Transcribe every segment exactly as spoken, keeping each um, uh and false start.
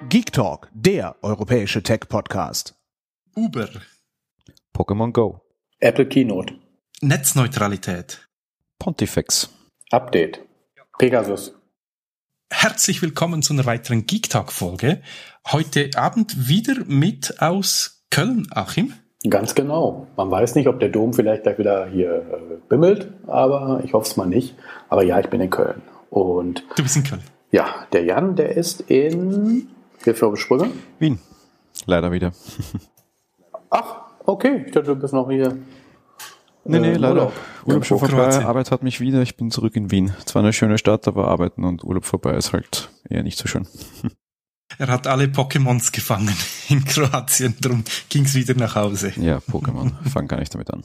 Geek Talk, der europäische Tech-Podcast. Uber. Pokémon Go. Apple Keynote. Netzneutralität. Pontifex. Update. Pegasus. Herzlich willkommen zu einer weiteren Geek Talk Folge. Heute Abend wieder mit aus Köln, Achim. Ganz genau. Man weiß nicht, ob der Dom vielleicht gleich wieder hier äh, bimmelt, aber ich hoffe es mal nicht. Aber ja, ich bin in Köln. Und du bist in Köln. Ja, der Jan, der ist in Hilfe auf die Sprünge. Wien. Leider wieder. Ach, okay. Ich dachte, du bist noch hier. Nee, nee, äh, leider. Urlaub, Urlaub schon vorbei, Kroatien. Arbeit hat mich wieder. Ich bin zurück in Wien. Zwar eine schöne Stadt, aber Arbeiten und Urlaub vorbei ist halt eher nicht so schön. Er hat alle Pokémons gefangen in Kroatien, darum ging's wieder nach Hause. Ja, Pokémon. Fang gar nicht damit an.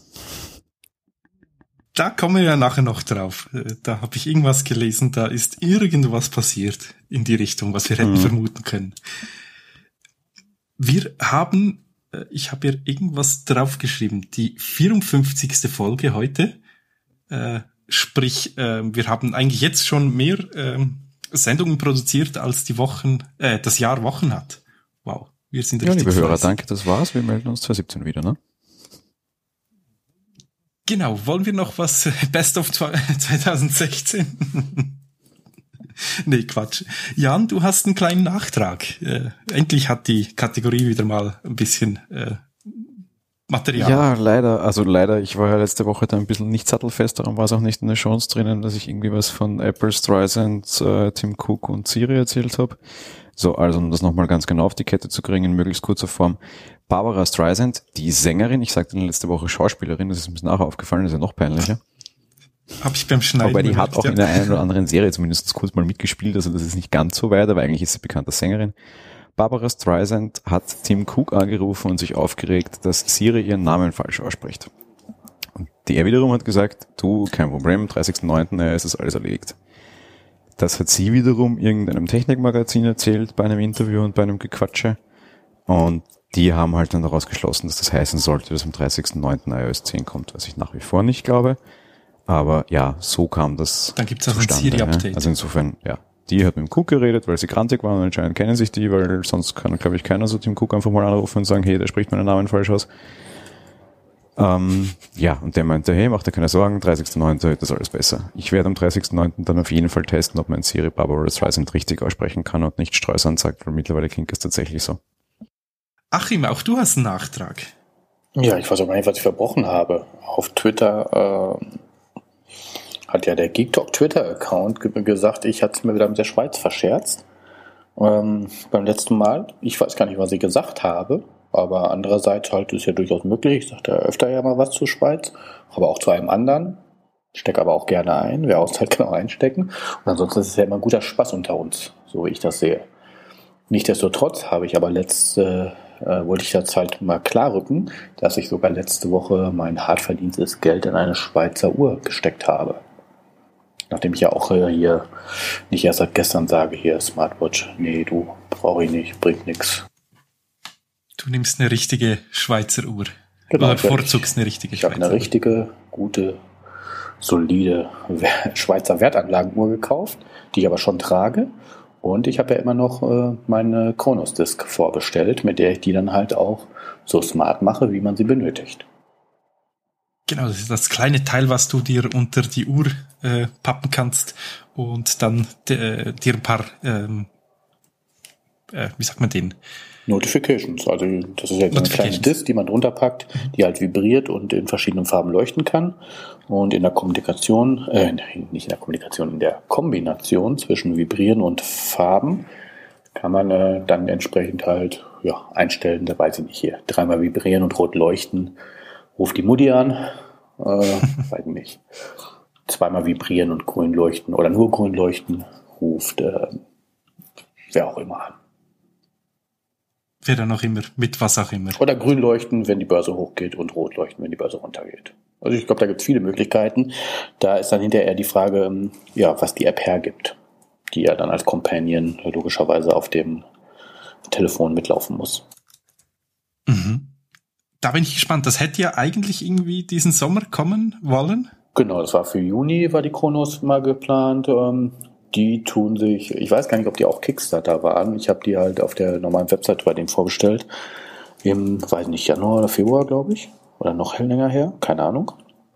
Da kommen wir ja nachher noch drauf. Da habe ich irgendwas gelesen, da ist irgendwas passiert in die Richtung, was wir hätten Mhm. vermuten können. Wir haben, ich habe hier irgendwas draufgeschrieben, die vierundfünfzigste Folge heute. Äh, sprich, äh, wir haben eigentlich jetzt schon mehr äh, Sendungen produziert, als die Wochen, äh, das Jahr Wochen hat. Wow, wir sind Ja, richtig liebe Hörer, fleißig. danke, das war's. Wir melden uns zwanzig siebzehn wieder, ne? Genau, wollen wir noch was Best of zwanzig sechzehn? Nee, Quatsch. Jan, du hast einen kleinen Nachtrag. Äh, endlich hat die Kategorie wieder mal ein bisschen äh, Material. Ja, leider. Also leider, ich war ja letzte Woche da ein bisschen nicht sattelfest, darum war es auch nicht in der Chance drinnen, dass ich irgendwie was von Apple, Streisand, äh, Tim Cook und Siri erzählt habe. So, also um das nochmal ganz genau auf die Kette zu kriegen, in möglichst kurzer Form. Barbara Streisand, die Sängerin, ich sagte letzte Woche Schauspielerin, das ist mir nachher aufgefallen, das ist ja noch peinlicher. Habe ich beim Schneiden Aber die gemerkt, hat auch ja. in der einen oder anderen Serie zumindest kurz mal mitgespielt, also das ist nicht ganz so weit, aber eigentlich ist sie bekannt als Sängerin. Barbara Streisand hat Tim Cook angerufen und sich aufgeregt, dass Siri ihren Namen falsch ausspricht. Und der wiederum hat gesagt, du, kein Problem, am dreißigsten neunten äh, ist das alles erledigt. Das hat sie wiederum irgendeinem Technikmagazin erzählt, bei einem Interview und bei einem Gequatsche. Und die haben halt dann daraus geschlossen, dass das heißen sollte, dass am dreißigsten neunten iOS zehn kommt, was ich nach wie vor nicht glaube. Aber ja, so kam das Dann gibt's auch ein zustande. Siri-Update. Ja. Also insofern, ja. Die hat mit dem Cook geredet, weil sie grantig waren und anscheinend kennen sich die, weil sonst kann, glaube ich, keiner so Tim Cook einfach mal anrufen und sagen, hey, der spricht meinen Namen falsch aus. Ähm, ja, und der meinte, hey, mach dir keine Sorgen, dreißigsten neunten wird das alles besser. Ich werde am dreißigsten neunten dann auf jeden Fall testen, ob mein Siri Barbara Streisand richtig aussprechen kann und nicht Streusand sagt, weil mittlerweile klingt es tatsächlich so. Achim, auch du hast einen Nachtrag. Ja, ich weiß auch gar nicht, was ich verbrochen habe. Auf Twitter äh, hat ja der Geek Talk Twitter-Account ge- gesagt, ich hatte es mir wieder mit der Schweiz verscherzt. Ähm, beim letzten Mal. Ich weiß gar nicht, was ich gesagt habe. Aber andererseits halt ist ja durchaus möglich. Ich sagte ja öfter ja mal was zur Schweiz, aber auch zu einem anderen. Stecke aber auch gerne ein. Wer auszahlt, kann auch einstecken. Und ansonsten ist es ja immer ein guter Spaß unter uns, so wie ich das sehe. Nichtsdestotrotz habe ich aber letzte, äh, wollte ich das halt mal klarrücken, dass ich sogar letzte Woche mein hart verdientes Geld in eine Schweizer Uhr gesteckt habe. Nachdem ich ja auch äh, hier nicht erst seit gestern sage, hier Smartwatch, nee, du, brauche ich nicht, bringt nix. Du nimmst eine richtige Schweizer Uhr. Genau, Oder ich werd- bevorzugst eine richtige Ich habe Schweizer eine richtige, gute, solide Wer- Schweizer Wertanlagenuhr gekauft, die ich aber schon trage. Und ich habe ja immer noch äh, meine Chronos Disc vorbestellt, mit der ich die dann halt auch so smart mache, wie man sie benötigt. Genau, das ist das kleine Teil, was du dir unter die Uhr äh, pappen kannst und dann äh, dir ein paar, ähm, äh, wie sagt man den? Notifications, also das ist ja so eine kleine Disc, die man drunter packt, die halt vibriert und in verschiedenen Farben leuchten kann. Und in der Kommunikation, äh, nicht in der Kommunikation, in der Kombination zwischen Vibrieren und Farben kann man äh, dann entsprechend halt ja, einstellen, da weiß ich nicht hier, dreimal vibrieren und rot leuchten, ruft die Mutti an, äh, weiß nicht, zweimal vibrieren und grün leuchten oder nur grün leuchten, ruft äh, wer auch immer an. Wer dann auch immer, mit was auch immer. Oder grün leuchten, wenn die Börse hochgeht und rot leuchten, wenn die Börse runtergeht. Also ich glaube, da gibt es viele Möglichkeiten. Da ist dann hinterher die Frage, ja, was die App hergibt, die ja dann als Companion logischerweise auf dem Telefon mitlaufen muss. Mhm. Da bin ich gespannt. Das hätte ja eigentlich irgendwie diesen Sommer kommen wollen. Genau, das war für Juni, war die Chronos mal geplant. die tun sich, ich weiß gar nicht, ob die auch Kickstarter waren. Ich habe die halt auf der normalen Website bei denen vorbestellt. Im, weiß nicht, Januar oder Februar, glaube ich. Oder noch länger her, keine Ahnung.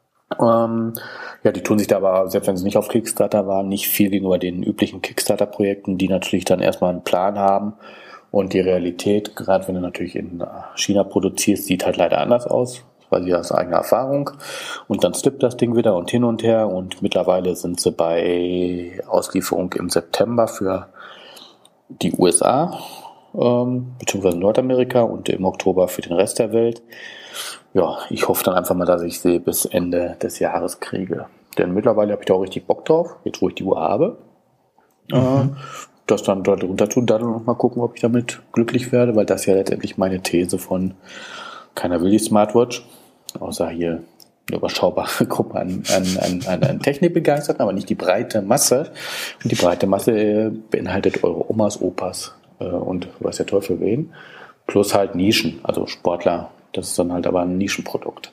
Ähm, ja, die tun sich da aber, selbst wenn sie nicht auf Kickstarter waren, nicht viel gegenüber den üblichen Kickstarter-Projekten, die natürlich dann erstmal einen Plan haben. Und die Realität, gerade wenn du natürlich in China produzierst, sieht halt leider anders aus. Das weiß ich aus eigener Erfahrung. Und dann stippt das Ding wieder und hin und her. Und mittlerweile sind sie bei Auslieferung im September für die U S A, ähm, beziehungsweise Nordamerika, und im Oktober für den Rest der Welt. Ja, ich hoffe dann einfach mal, dass ich sie bis Ende des Jahres kriege. Denn mittlerweile habe ich da auch richtig Bock drauf, jetzt wo ich die Uhr habe. Mhm. Äh, das dann dort runter tun, dann noch mal gucken, ob ich damit glücklich werde, weil das ja letztendlich meine These von keiner will die Smartwatch, außer hier eine überschaubare Gruppe an, an, an, an Technikbegeisterten, aber nicht die breite Masse. Und die breite Masse äh, beinhaltet eure Omas, Opas äh, und weiß der Teufel wen. Plus halt Nischen, also Sportler. Das ist dann halt aber ein Nischenprodukt.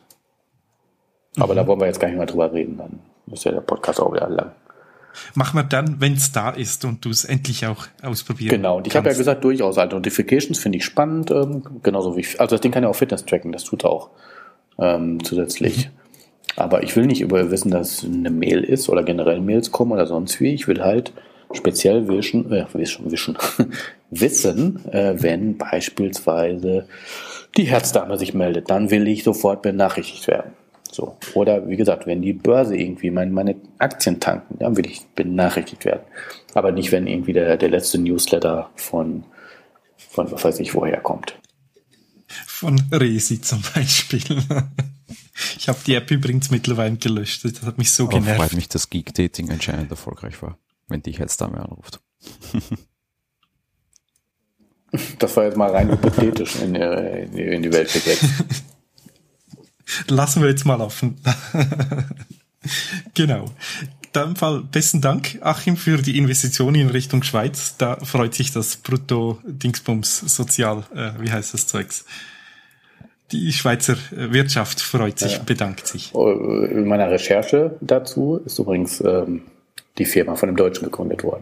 Aber mhm. da wollen wir jetzt gar nicht mehr drüber reden, dann ist ja der Podcast auch wieder lang. Machen wir dann, wenn es da ist und du es endlich auch ausprobieren Genau, und ich habe ja gesagt, durchaus Notifications finde ich spannend, ähm, genauso wie ich, also das Ding kann ja auch Fitness tracken, das tut er auch ähm, zusätzlich. Mhm. Aber ich will nicht über wissen, dass eine Mail ist oder generell Mails kommen oder sonst wie. Ich will halt speziell wischen, äh, wischen, wischen wissen, äh, wenn beispielsweise die Herzdame sich meldet, dann will ich sofort benachrichtigt werden. So. Oder wie gesagt, wenn die Börse irgendwie meine, meine Aktien tanken, dann will ich benachrichtigt werden. Aber nicht, wenn irgendwie der, der letzte Newsletter von, von was weiß ich woher kommt. Von Resi zum Beispiel. Ich habe die App übrigens mittlerweile gelöscht. Das hat mich so genervt. Freut mich, dass Geek-Dating anscheinend erfolgreich war, wenn die Herzdame anruft. Das war jetzt mal rein hypothetisch in, in, in die Welt gesetzt. Lassen wir jetzt mal offen. Genau. In dem Fall besten Dank, Achim, für die Investition in Richtung Schweiz. Da freut sich das Brutto-Dingsbums Sozial, äh, wie heißt das Zeugs? Die Schweizer Wirtschaft freut sich, ja. Bedankt sich. In meiner Recherche dazu ist übrigens ähm, die Firma von einem Deutschen gegründet worden.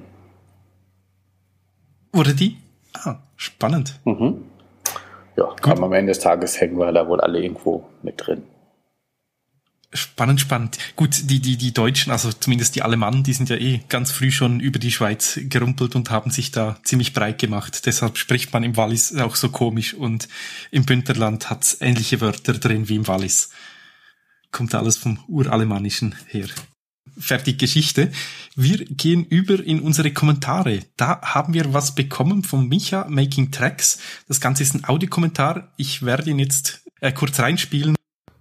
Wurde die? Ah, spannend. Mhm. Ja, gut. Aber am Ende des Tages hängen wir da wohl alle irgendwo mit drin. Spannend, spannend. Gut, die, die, die Deutschen, also zumindest die Allemannen, die sind ja eh ganz früh schon über die Schweiz gerumpelt und haben sich da ziemlich breit gemacht. Deshalb spricht man im Wallis auch so komisch und im Bündnerland hat's ähnliche Wörter drin wie im Wallis. Kommt alles vom Uralemannischen her. Fertig Geschichte. Wir gehen über in unsere Kommentare. Da haben wir was bekommen von Micha, Making Tracks. Das Ganze ist ein Audiokommentar. Ich werde ihn jetzt äh, kurz reinspielen.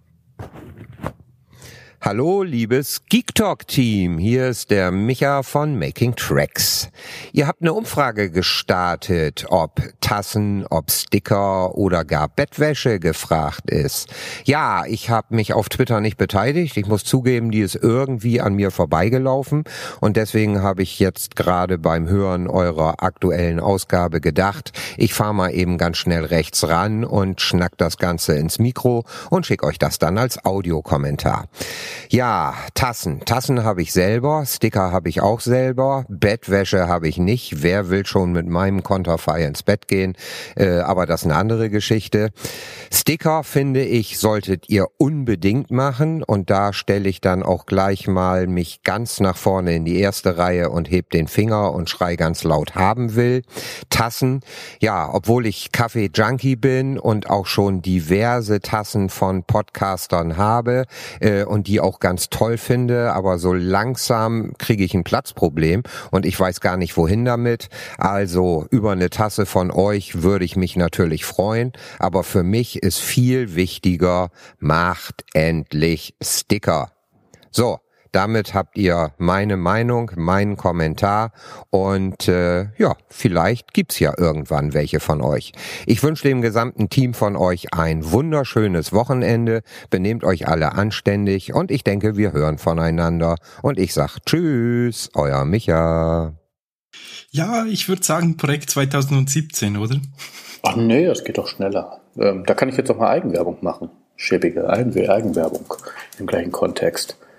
Hallo, liebes Geek Talk Team. Hier ist der Micha von Making Tracks. Ihr habt eine Umfrage gestartet, ob Tassen, ob Sticker oder gar Bettwäsche gefragt ist. Ja, ich habe mich auf Twitter nicht beteiligt. Ich muss zugeben, die ist irgendwie an mir vorbeigelaufen. Und deswegen habe ich jetzt gerade beim Hören eurer aktuellen Ausgabe gedacht, ich fahre mal eben ganz schnell rechts ran und schnack das Ganze ins Mikro und schicke euch das dann als Audiokommentar. Ja, Tassen. Tassen habe ich selber, Sticker habe ich auch selber, Bettwäsche habe ich nicht. Wer will schon mit meinem Konterfei ins Bett gehen? Äh, aber das ist eine andere Geschichte. Sticker, finde ich, solltet ihr unbedingt machen und da stelle ich dann auch gleich mal mich ganz nach vorne in die erste Reihe und heb den Finger und schrei ganz laut haben will. Tassen, ja, obwohl ich Kaffee-Junkie bin und auch schon diverse Tassen von Podcastern habe äh, und die auch ganz toll finde, aber so langsam kriege ich ein Platzproblem und ich weiß gar nicht, wohin damit. Also über eine Tasse von euch würde ich mich natürlich freuen, aber für mich ist viel wichtiger, macht endlich Sticker. So, damit habt ihr meine Meinung, meinen Kommentar und äh, ja, vielleicht gibt's ja irgendwann welche von euch. Ich wünsche dem gesamten Team von euch ein wunderschönes Wochenende. Benehmt euch alle anständig und ich denke, wir hören voneinander. Und ich sag Tschüss, euer Micha. Ja, ich würde sagen Projekt zwanzig siebzehn, oder? Ach nee, das geht doch schneller. Ähm, da kann ich jetzt auch mal Eigenwerbung machen. Schäbige Eigenwerbung im gleichen Kontext.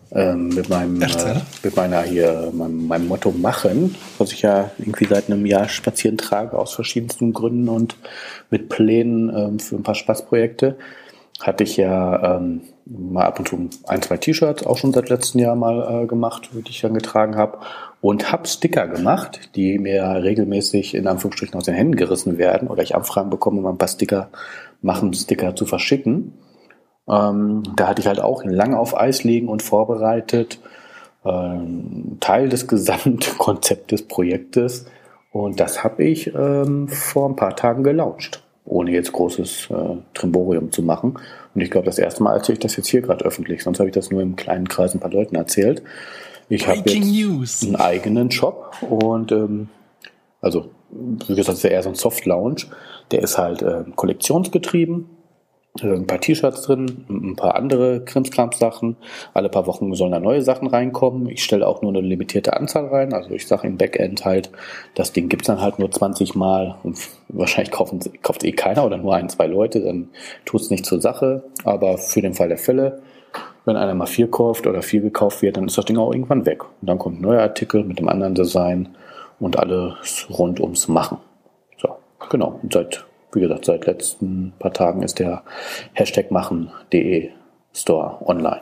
ähm, mit meinem, äh, mit meiner hier, meinem, meinem Motto machen, was ich ja irgendwie seit einem Jahr spazieren trage aus verschiedensten Gründen und mit Plänen ähm, für ein paar Spaßprojekte, hatte ich ja ähm, mal ab und zu ein, zwei T-Shirts auch schon seit letztem Jahr mal äh, gemacht, die ich dann getragen habe, und habe Sticker gemacht, die mir regelmäßig in Anführungsstrichen aus den Händen gerissen werden oder ich Anfragen bekomme, mal ein paar Sticker machen, Sticker zu verschicken. Ähm, da hatte ich halt auch lange auf Eis liegen und vorbereitet, ähm, Teil des Gesamtkonzeptes des Projektes, und das habe ich ähm, vor ein paar Tagen gelauncht, ohne jetzt großes äh, Trimborium zu machen. Und ich glaube, das erste Mal erzähle ich das jetzt hier gerade öffentlich, sonst habe ich das nur im kleinen Kreis ein paar Leuten erzählt. Ich habe jetzt News. einen eigenen Shop und ähm, also wie gesagt, das ist ja eher so ein Soft-Launch. Der ist halt äh, kollektionsgetrieben. Ein paar T-Shirts drin, ein paar andere Krimskrams-Sachen. Alle paar Wochen sollen da neue Sachen reinkommen. Ich stelle auch nur eine limitierte Anzahl rein. Also ich sage im Backend halt, das Ding gibt's dann halt nur zwanzig Mal und wahrscheinlich kaufen, kauft eh keiner oder nur ein, zwei Leute, dann tut's nicht zur Sache. Aber für den Fall der Fälle, wenn einer mal vier kauft oder vier gekauft wird, dann ist das Ding auch irgendwann weg. Und dann kommt ein neuer Artikel mit einem anderen Design und alles rund ums Machen. So, genau. Und seit Wie gesagt, seit letzten paar Tagen ist der Hashtag machen.de Store online.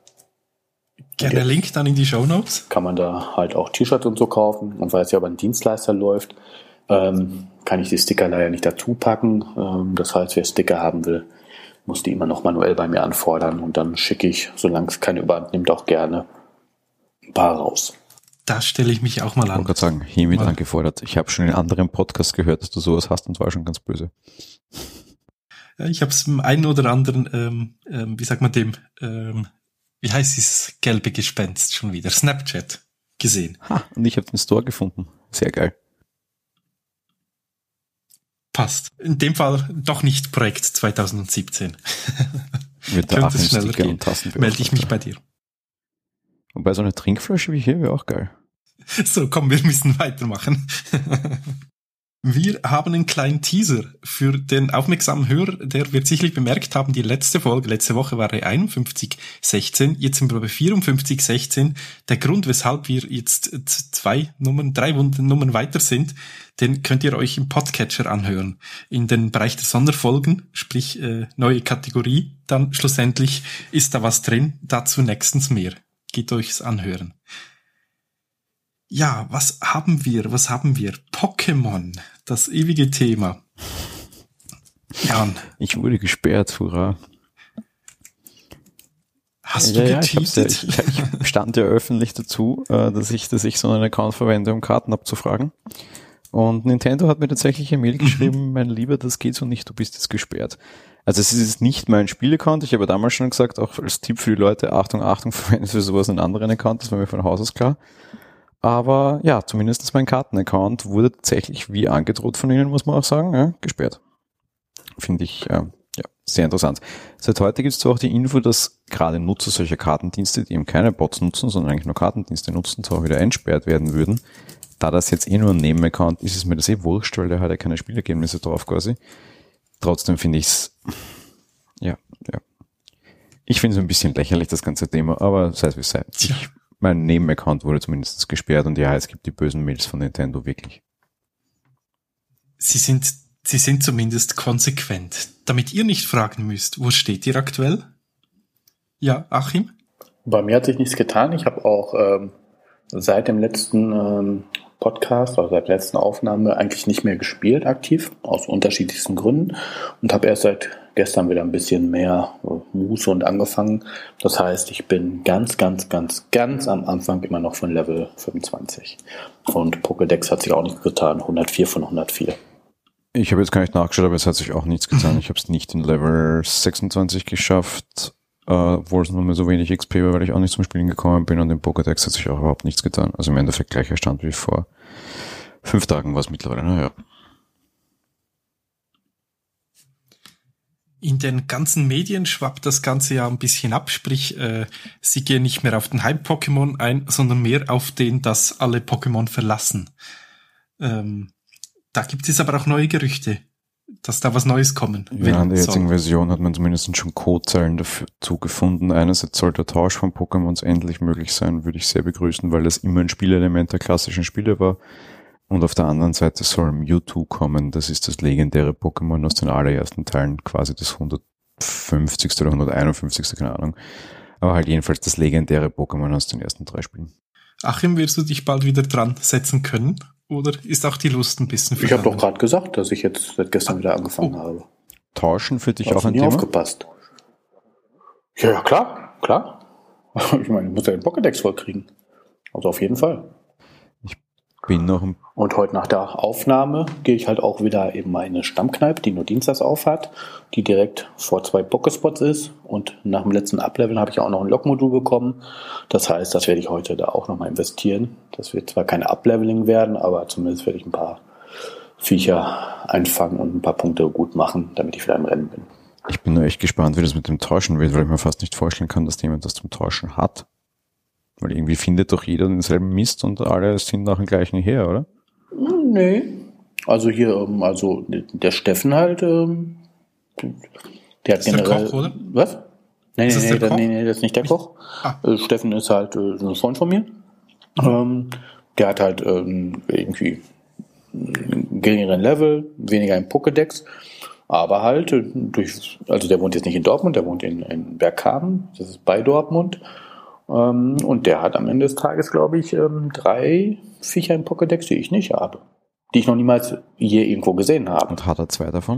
Gerne Link dann in die Shownotes. Kann man da halt auch T-Shirts und so kaufen. Und weil es ja über einen Dienstleister läuft, ähm, kann ich die Sticker leider nicht dazu packen. Ähm, das heißt, wer Sticker haben will, muss die immer noch manuell bei mir anfordern. Und dann schicke ich, solange es keine Überhand nimmt, auch gerne ein paar raus. Da stelle ich mich auch mal an. Ich wollte gerade sagen, hiermit mal angefordert. Ich habe schon in anderen Podcasts gehört, dass du sowas hast und war schon ganz böse. Ich habe es im einen oder anderen, ähm, ähm, wie sagt man dem, ähm, wie heißt dieses gelbe Gespenst schon wieder? Snapchat gesehen. Ha, und ich habe den Store gefunden. Sehr geil. Passt. In dem Fall doch nicht Projekt zwanzig siebzehn. Mit der Achim Sticker und Tassen. Melde ich mich bei dir. Wobei so eine Trinkflasche wie hier wäre auch geil. So, komm, wir müssen weitermachen. Wir haben einen kleinen Teaser für den aufmerksamen Hörer, der wird sicherlich bemerkt haben, die letzte Folge, letzte Woche war er einundfünfzig sechzehn, jetzt sind wir bei vierundfünfzig sechzehn. Der Grund, weshalb wir jetzt zwei Nummern, drei Nummern weiter sind, den könnt ihr euch im Podcatcher anhören. In den Bereich der Sonderfolgen, sprich äh, neue Kategorie, dann schlussendlich ist da was drin, dazu nächstens mehr. Geht euch's anhören. Ja, was haben wir? Was haben wir? Pokémon, das ewige Thema. Jan. Ich wurde gesperrt, hurra. Hast ja, du ja, getweetet? Ich, ja, ich, ich stand ja öffentlich dazu, dass ich, dass ich so einen Account verwende, um Karten abzufragen. Und Nintendo hat mir tatsächlich eine Mail geschrieben, mhm. mein Lieber, das geht so nicht, du bist jetzt gesperrt. Also es ist nicht mein Spielaccount, ich habe damals schon gesagt, auch als Tipp für die Leute, Achtung, Achtung, verwende für sowas einen anderen Account, das war mir von Haus aus klar. Aber ja, zumindest mein Kartenaccount wurde tatsächlich, wie angedroht von ihnen, muss man auch sagen, ja, gesperrt. Finde ich äh, ja sehr interessant. Seit heute gibt es zwar auch die Info, dass gerade Nutzer solcher Kartendienste, die eben keine Bots nutzen, sondern eigentlich nur Kartendienste nutzen, zwar wieder entsperrt werden würden. Da das jetzt eh nur ein Nebenaccount ist, ist mir das eh wurscht, weil der hat ja keine Spielergebnisse drauf quasi. Trotzdem finde ich es, ja, ja. Ich finde es ein bisschen lächerlich, das ganze Thema, aber sei es wie es sei. Tja. Mein Nebenaccount wurde zumindest gesperrt und ja, es gibt die bösen Mails von Nintendo wirklich. Sie sind, sie sind zumindest konsequent. Damit ihr nicht fragen müsst, wo steht ihr aktuell? Ja, Achim? Bei mir hat sich nichts getan. Ich habe auch ähm, seit dem letzten ähm, Podcast, also seit der letzten Aufnahme eigentlich nicht mehr gespielt aktiv, aus unterschiedlichsten Gründen, und habe erst seit gestern wieder ein bisschen mehr Muße und angefangen. Das heißt, ich bin ganz, ganz, ganz, ganz am Anfang immer noch von Level fünfundzwanzig. Und Pokédex hat sich auch nichts getan, hundertvier von hundertvier. Ich habe jetzt gar nicht nachgeschaut, aber es hat sich auch nichts getan. Ich habe es nicht in Level sechsundzwanzig geschafft, äh, obwohl es nur mehr so wenig X P war, weil ich auch nicht zum Spielen gekommen bin, und im Pokédex hat sich auch überhaupt nichts getan. Also im Endeffekt gleicher Stand wie vor fünf Tagen war es mittlerweile, naja. In den ganzen Medien schwappt das Ganze ja ein bisschen ab, sprich, äh, sie gehen nicht mehr auf den Hype-Pokémon ein, sondern mehr auf den, dass alle Pokémon verlassen. Ähm, da gibt es aber auch neue Gerüchte. dass da was Neues kommen will. Ja, in der jetzigen soll. Version hat man zumindest schon Codezeilen dazu gefunden. Einerseits soll der Tausch von Pokémons endlich möglich sein, würde ich sehr begrüßen, weil das immer ein Spielelement der klassischen Spiele war. Und auf der anderen Seite soll Mewtwo kommen. Das ist das legendäre Pokémon aus den allerersten Teilen, quasi das hundertfünfzigste oder hunderteinundfünfzigste, keine Ahnung. Aber halt jedenfalls das legendäre Pokémon aus den ersten drei Spielen. Achim, wirst du dich bald wieder dran setzen können? Oder ist auch die Lust ein bisschen Ich habe doch vergangen? gerade gesagt, dass ich jetzt seit gestern wieder angefangen Oh. habe. Tauschen für dich Hast auch du ein nie Thema? aufgepasst? Ja, ja, klar, klar. Ich meine, ich muss ja den Pokédex vollkriegen. Also auf jeden Fall. Bin noch ein Und heute nach der Aufnahme gehe ich halt auch wieder in meine Stammkneipe, die nur dienstags auf hat, die direkt vor zwei Pokéspots ist. Und nach dem letzten Ableveln habe ich auch noch ein Log-Modul bekommen. Das heißt, das werde ich heute da auch nochmal investieren. Das wird zwar keine Upleveling werden, aber zumindest werde ich ein paar Viecher einfangen und ein paar Punkte gut machen, damit ich wieder im Rennen bin. Ich bin nur echt gespannt, wie das mit dem Tauschen wird, weil ich mir fast nicht vorstellen kann, dass jemand das zum Tauschen hat. Weil irgendwie findet doch jeder denselben Mist und alle sind nach dem gleichen her, oder? Nee. Also hier, ähm, also der Steffen halt, ähm, der hat Ist der generell... Koch, oder? Was? Nee, Ist nee, das nee, der das, Koch? nee, nee, das ist nicht der Koch. Ah. Äh, Steffen ist halt äh, so ein Freund von mir. Ähm, der hat halt ähm, irgendwie einen geringeren Level, weniger im Pokédex, aber halt äh, durch, also der wohnt jetzt nicht in Dortmund, der wohnt in, in Bergkamen, das ist bei Dortmund. Ähm, und der hat am Ende des Tages, glaube ich, ähm, drei Viecher im Pokédex, die ich nicht habe. Die ich noch niemals hier irgendwo gesehen habe. Und hat er zwei davon?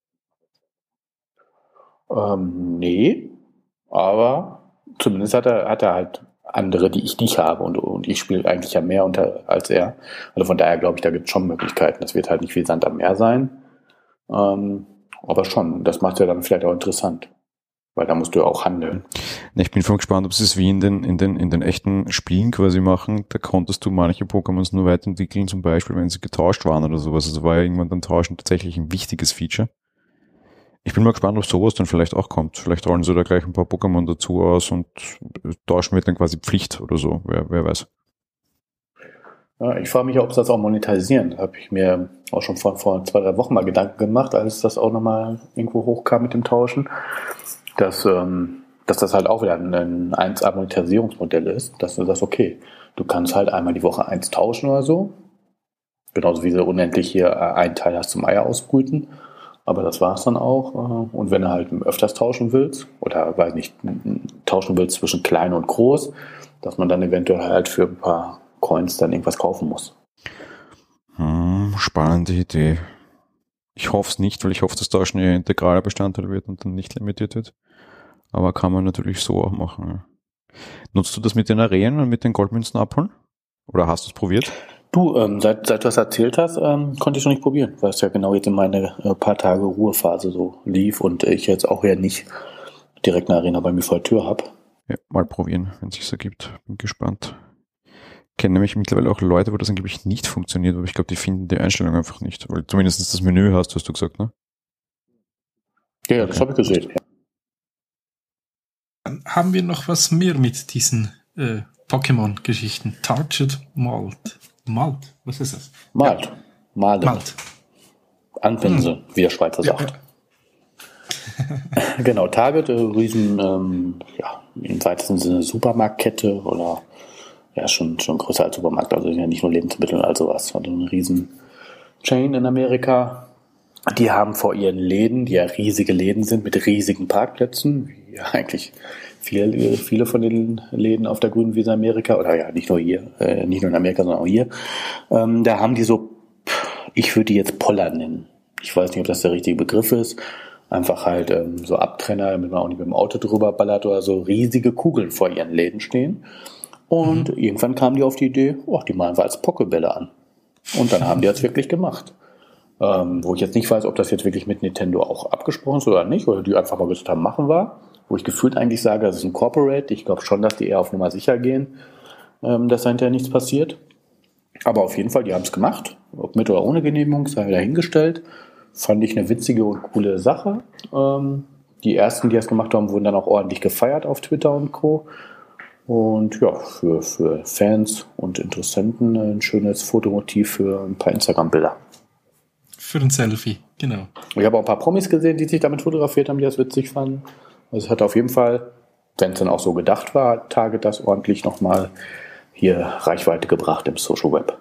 Ähm, nee, aber zumindest hat er, hat er halt andere, die ich nicht habe. Und, und ich spiele eigentlich ja mehr unter als er. Also von daher glaube ich, da gibt es schon Möglichkeiten. Das wird halt nicht wie Sand am Meer sein. Ähm, aber schon, das macht ja dann vielleicht auch interessant. Weil da musst du ja auch handeln. Ich bin voll gespannt, ob sie es wie in den, in den, in den echten Spielen quasi machen. Da konntest du manche Pokémons nur weiterentwickeln, zum Beispiel, wenn sie getauscht waren oder sowas. Also war ja irgendwann dann Tauschen tatsächlich ein wichtiges Feature. Ich bin mal gespannt, ob sowas dann vielleicht auch kommt. Vielleicht rollen sie da gleich ein paar Pokémon dazu aus und tauschen wird dann quasi Pflicht oder so. Wer, wer weiß. Ja, ich frage mich, ob sie das auch monetarisieren. Da habe ich mir auch schon vor, vor zwei, drei Wochen mal Gedanken gemacht, als das auch nochmal irgendwo hochkam mit dem Tauschen. Dass, ähm, dass das halt auch wieder ein, ein eins A Monetarisierungsmodell ist, dass du sagst, okay, du kannst halt einmal die Woche eins tauschen oder so, genauso wie du unendlich hier äh, einen Teil hast zum Eier ausbrüten, aber das war's dann auch. Äh, und wenn du halt öfters tauschen willst, oder weiß nicht, tauschen willst zwischen klein und groß, dass man dann eventuell halt für ein paar Coins dann irgendwas kaufen muss. Hm, spannende Idee. Ich hoffe es nicht, weil ich hoffe, dass Tauschen eher integraler Bestandteil wird und dann nicht limitiert wird. Aber kann man natürlich so auch machen. Ja. Nutzt du das mit den Arenen und mit den Goldmünzen abholen? Oder hast du es probiert? Du, ähm, seit, seit du das erzählt hast, ähm, konnte ich noch nicht probieren, weil es ja genau jetzt in meine äh, paar Tage Ruhephase so lief und ich jetzt auch ja nicht direkt eine Arena bei mir vor der Tür habe. Ja, mal probieren, wenn es sich ergibt. Bin gespannt. Ich kenne nämlich mittlerweile auch Leute, wo das angeblich nicht funktioniert, aber ich glaube, die finden die Einstellung einfach nicht. Weil zumindest das Menü hast, hast du gesagt, ne? Ja, ja, das Okay. habe ich gesehen. Ja. Dann haben wir noch was mehr mit diesen äh, Pokémon-Geschichten. Target Malt. Malt? Was ist das? Malt. Malen. Malt. Anpinseln, wie der Schweizer Ja, sagt. Genau, Target, äh, riesen, ähm, ja, im weitesten Sinne Supermarktkette oder ja, schon, schon größer als Supermarkt, also ja nicht nur Lebensmittel und all sowas, sondern eine riesen Chain in Amerika. Die haben vor ihren Läden, die ja riesige Läden sind, mit riesigen Parkplätzen, wie ja eigentlich viele, viele von den Läden auf der grünen Wiese Amerika, oder ja, nicht nur hier, äh, nicht nur in Amerika, sondern auch hier, ähm, da haben die so, ich würde die jetzt Poller nennen. Ich weiß nicht, ob das der richtige Begriff ist. Einfach halt ähm, so Abtrenner, damit man auch nicht mit dem Auto drüber ballert oder so riesige Kugeln vor ihren Läden stehen. Und mhm. irgendwann kamen die auf die Idee, oh, die malen wir als Pokébälle an. Und dann haben die das wirklich gemacht. Ähm, wo ich jetzt nicht weiß, ob das jetzt wirklich mit Nintendo auch abgesprochen ist oder nicht, oder die einfach mal gesagt haben, machen wir. Wo ich gefühlt eigentlich sage, das ist ein Corporate. Ich glaube schon, dass die eher auf Nummer sicher gehen, ähm, dass da hinterher nichts passiert. Aber auf jeden Fall, die haben es gemacht. Ob mit oder ohne Genehmigung, sei dahingestellt. Fand ich eine witzige und coole Sache. Ähm, die ersten, die das gemacht haben, wurden dann auch ordentlich gefeiert auf Twitter und Co. Und ja, für, für Fans und Interessenten ein schönes Fotomotiv für ein paar Instagram-Bilder. Für ein Selfie. Genau. Ich habe auch ein paar Promis gesehen, die sich damit fotografiert haben, die das witzig fanden. Also es hat auf jeden Fall, wenn es dann auch so gedacht war, Target das ordentlich nochmal hier Reichweite gebracht im Social Web.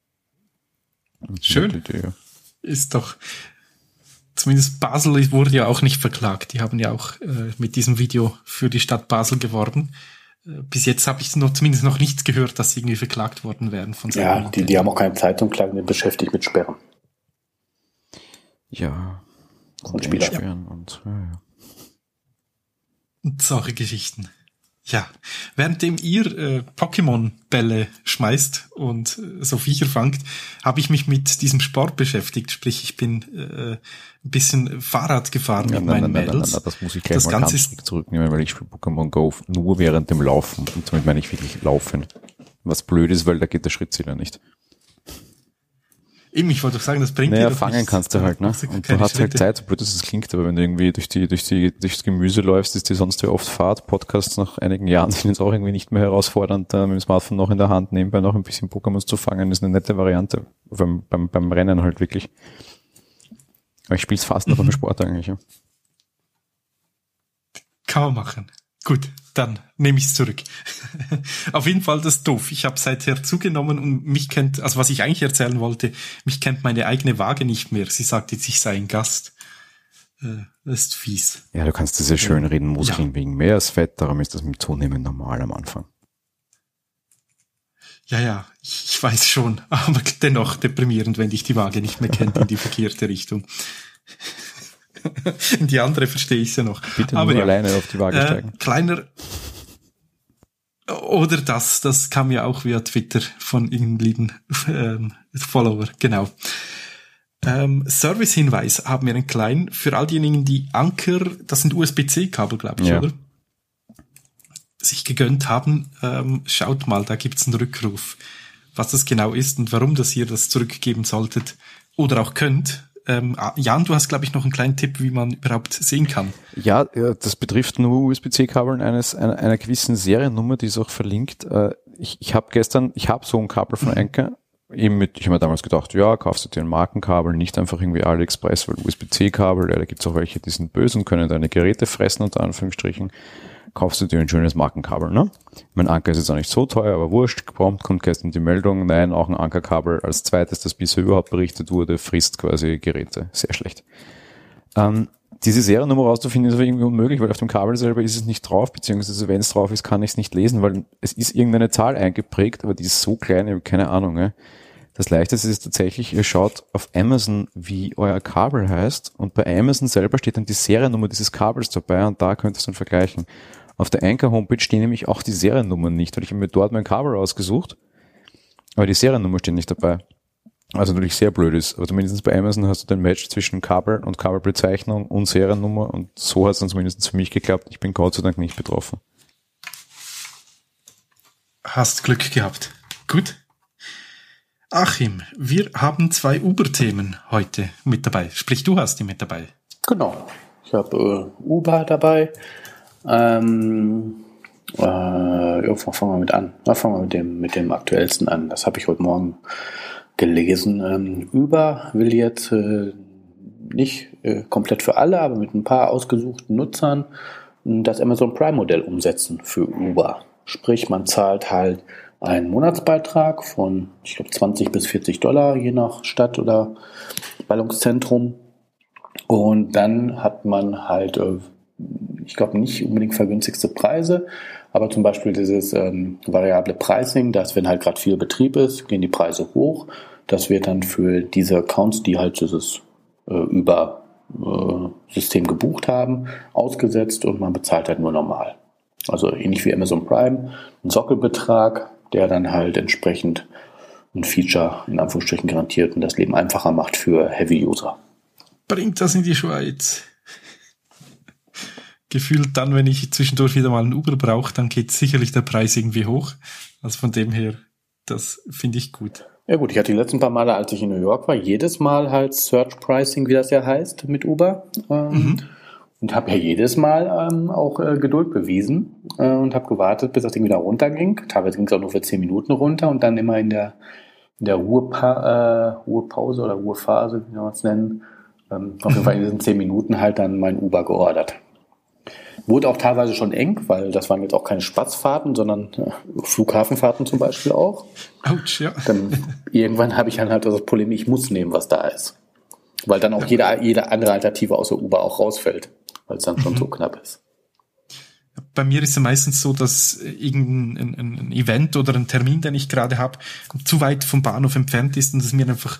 Schön. Ist doch, zumindest Basel wurde ja auch nicht verklagt. Die haben ja auch äh, mit diesem Video für die Stadt Basel geworben. Äh, bis jetzt habe ich noch, zumindest noch nichts gehört, dass sie irgendwie verklagt worden wären von Seiten Ja, die, die haben auch keine Zeit zum Klagen, sind beschäftigt mit Sperren. Ja. Von Spielern. Ja. Und, ja, ja. Und solche Geschichten. Ja, währenddem ihr äh, Pokémon-Bälle schmeißt und äh, so Viecher fangt, habe ich mich mit diesem Sport beschäftigt. Sprich, ich bin äh, ein bisschen Fahrrad gefahren Ja, mit nein, meinen nein, nein, Mädels. nein, nein, das muss ich gleich Das mal Ganze ganz strikt zurücknehmen, weil ich spiele Pokémon Go nur während dem Laufen. Und damit meine ich wirklich Laufen. Was blöd ist, weil da geht der Schrittzähler nicht. Eben, ich wollte doch sagen, das bringt Naja, dir doch fangen nichts. kannst du halt, ne? Du Und du hast halt Zeit, so blöd dass es klingt, aber wenn du irgendwie durch die, durch die, durchs Gemüse läufst, ist die sonst ja oft Fahrt. Podcasts nach einigen Jahren sind jetzt auch irgendwie nicht mehr herausfordernd, da mit dem Smartphone noch in der Hand nebenbei noch ein bisschen Pokémons zu fangen, ist eine nette Variante. Beim, beim, beim Rennen halt wirklich. Aber ich spiele es fast noch beim Sport eigentlich, ja. Kann man machen. Gut, dann nehme ich es zurück. Auf jeden Fall, das ist doof. Ich habe seither zugenommen und mich kennt, also was ich eigentlich erzählen wollte, mich kennt meine eigene Waage nicht mehr. Sie sagt jetzt, ich sei ein Gast. Äh, das ist fies. Ja, du kannst diese schön reden Muskeln Ja. wegen mehr als Fett, darum ist das mit Zunehmen normal am Anfang. Ja, ja, ich, ich weiß schon, aber dennoch deprimierend, wenn dich die Waage nicht mehr kennt in die verkehrte Richtung. In die andere verstehe ich ja noch. Bitte aber nur ja, alleine auf die Waage äh, steigen. Kleiner oder das, das kam ja auch via Twitter von irgendeinem lieben ähm, Follower, genau. Ähm, Service-Hinweis haben wir einen kleinen, für all diejenigen, die Anker, das sind U S B C-Kabel, glaube ich, Ja. oder? Sich gegönnt haben, ähm, schaut mal, da gibt's einen Rückruf. Was das genau ist und warum das ihr das zurückgeben solltet oder auch könnt. Ähm, Jan, du hast, glaube ich, noch einen kleinen Tipp, wie man überhaupt sehen kann. Ja, das betrifft nur U S B C-Kabeln eines einer, einer gewissen Seriennummer, die ist auch verlinkt. Ich, ich habe gestern, ich habe so ein Kabel von Anker, eben mit, ich habe mir damals gedacht, ja, kaufst du dir ein Markenkabel, nicht einfach irgendwie AliExpress, weil U S B C-Kabel, ja, da gibt's auch welche, die sind böse und können deine Geräte fressen, unter Anführungsstrichen. Kaufst du dir ein schönes Markenkabel, ne? Mein Anker ist jetzt auch nicht so teuer, aber wurscht. Prompt kommt gestern die Meldung, nein, auch ein Ankerkabel als zweites, das bisher überhaupt berichtet wurde, frisst quasi Geräte. Sehr schlecht. Ähm, diese Seriennummer rauszufinden ist aber irgendwie unmöglich, weil auf dem Kabel selber ist es nicht drauf, beziehungsweise wenn es drauf ist, kann ich es nicht lesen, weil es ist irgendeine Zahl eingeprägt, aber die ist so klein, ich habe keine Ahnung. Ne? Das Leichteste ist tatsächlich, ihr schaut auf Amazon, wie euer Kabel heißt, und bei Amazon selber steht dann die Seriennummer dieses Kabels dabei und da könnt ihr es dann vergleichen. Auf der Anker-Homepage stehen nämlich auch die Seriennummern nicht, weil ich habe mir dort mein Kabel ausgesucht, aber die Seriennummer steht nicht dabei. Also natürlich sehr blöd ist, aber zumindest bei Amazon hast du den Match zwischen Kabel und Kabelbezeichnung und Seriennummer und so hat es dann zumindest für mich geklappt. Ich bin Gott sei Dank nicht betroffen. Hast Glück gehabt. Gut. Achim, wir haben zwei Uber-Themen heute mit dabei. Sprich, du hast die mit dabei. Genau. Ich habe äh, Uber dabei. Ähm, äh, ja, fangen wir mit an. Ja, fangen wir mit dem, mit dem aktuellsten an. Das habe ich heute Morgen gelesen. Ähm, Uber will jetzt äh, nicht äh, komplett für alle, aber mit ein paar ausgesuchten Nutzern das Amazon Prime-Modell umsetzen für Uber. Sprich, man zahlt halt einen Monatsbeitrag von, ich glaube, zwanzig bis vierzig Dollar, je nach Stadt oder Ballungszentrum. Und dann hat man halt äh, ich glaube nicht unbedingt vergünstigste Preise, aber zum Beispiel dieses ähm, variable Pricing, dass wenn halt gerade viel Betrieb ist, gehen die Preise hoch. Das wird dann für diese Accounts, die halt dieses äh, über äh, System gebucht haben, ausgesetzt und man bezahlt halt nur normal. Also ähnlich wie Amazon Prime, ein Sockelbetrag, der dann halt entsprechend ein Feature in Anführungsstrichen garantiert und das Leben einfacher macht für Heavy-User. Bringt das in die Schweiz. Gefühlt dann, wenn ich zwischendurch wieder mal einen Uber brauche, dann geht sicherlich der Preis irgendwie hoch. Also von dem her, das finde ich gut. Ja gut, ich hatte die letzten paar Male, als ich in New York war, jedes Mal halt Search Pricing, wie das ja heißt, mit Uber. Ähm, mhm. Und habe ja jedes Mal ähm, auch äh, Geduld bewiesen äh, und habe gewartet, bis das Ding wieder runterging. Teilweise ging es auch nur für zehn Minuten runter und dann immer in der, in der Ruhepa- äh, Ruhepause oder Ruhephase, wie soll man es nennen, Ähm, auf jeden Fall in diesen zehn Minuten halt dann mein Uber geordert. Wurde auch teilweise schon eng, weil das waren jetzt auch keine Spaßfahrten, sondern äh, Flughafenfahrten zum Beispiel auch. Autsch, ja. Dann irgendwann habe ich dann halt das Problem, ich muss nehmen, was da ist. Weil dann auch jede, jede andere Alternative außer Uber auch rausfällt, weil es dann schon mhm. so knapp ist. Bei mir ist es meistens so, dass irgendein ein, ein Event oder ein Termin, den ich gerade habe, zu weit vom Bahnhof entfernt ist und es mir einfach,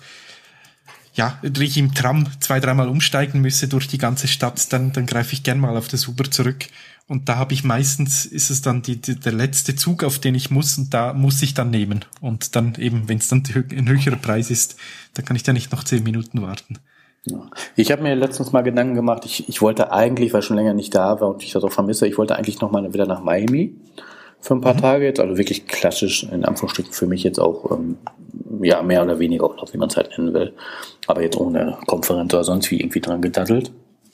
ja, ich im Tram zwei, dreimal umsteigen müsse durch die ganze Stadt, dann, dann greife ich gern mal auf das Uber zurück. Und da habe ich meistens, ist es dann die, die, der letzte Zug, auf den ich muss, und da muss ich dann nehmen. Und dann eben, wenn es dann ein höherer Preis ist, dann kann ich da nicht noch zehn Minuten warten. Ja. Ich habe mir letztens mal Gedanken gemacht, ich, ich wollte eigentlich, weil ich schon länger nicht da war und ich das auch vermisse, ich wollte eigentlich noch mal wieder nach Miami für ein paar mhm. Tage jetzt, also wirklich klassisch, in Anführungsstrichen für mich jetzt auch, ähm, ja, mehr oder weniger Urlaub, wie man es halt nennen will, aber jetzt ohne Konferenz oder sonst wie irgendwie dran gedattelt.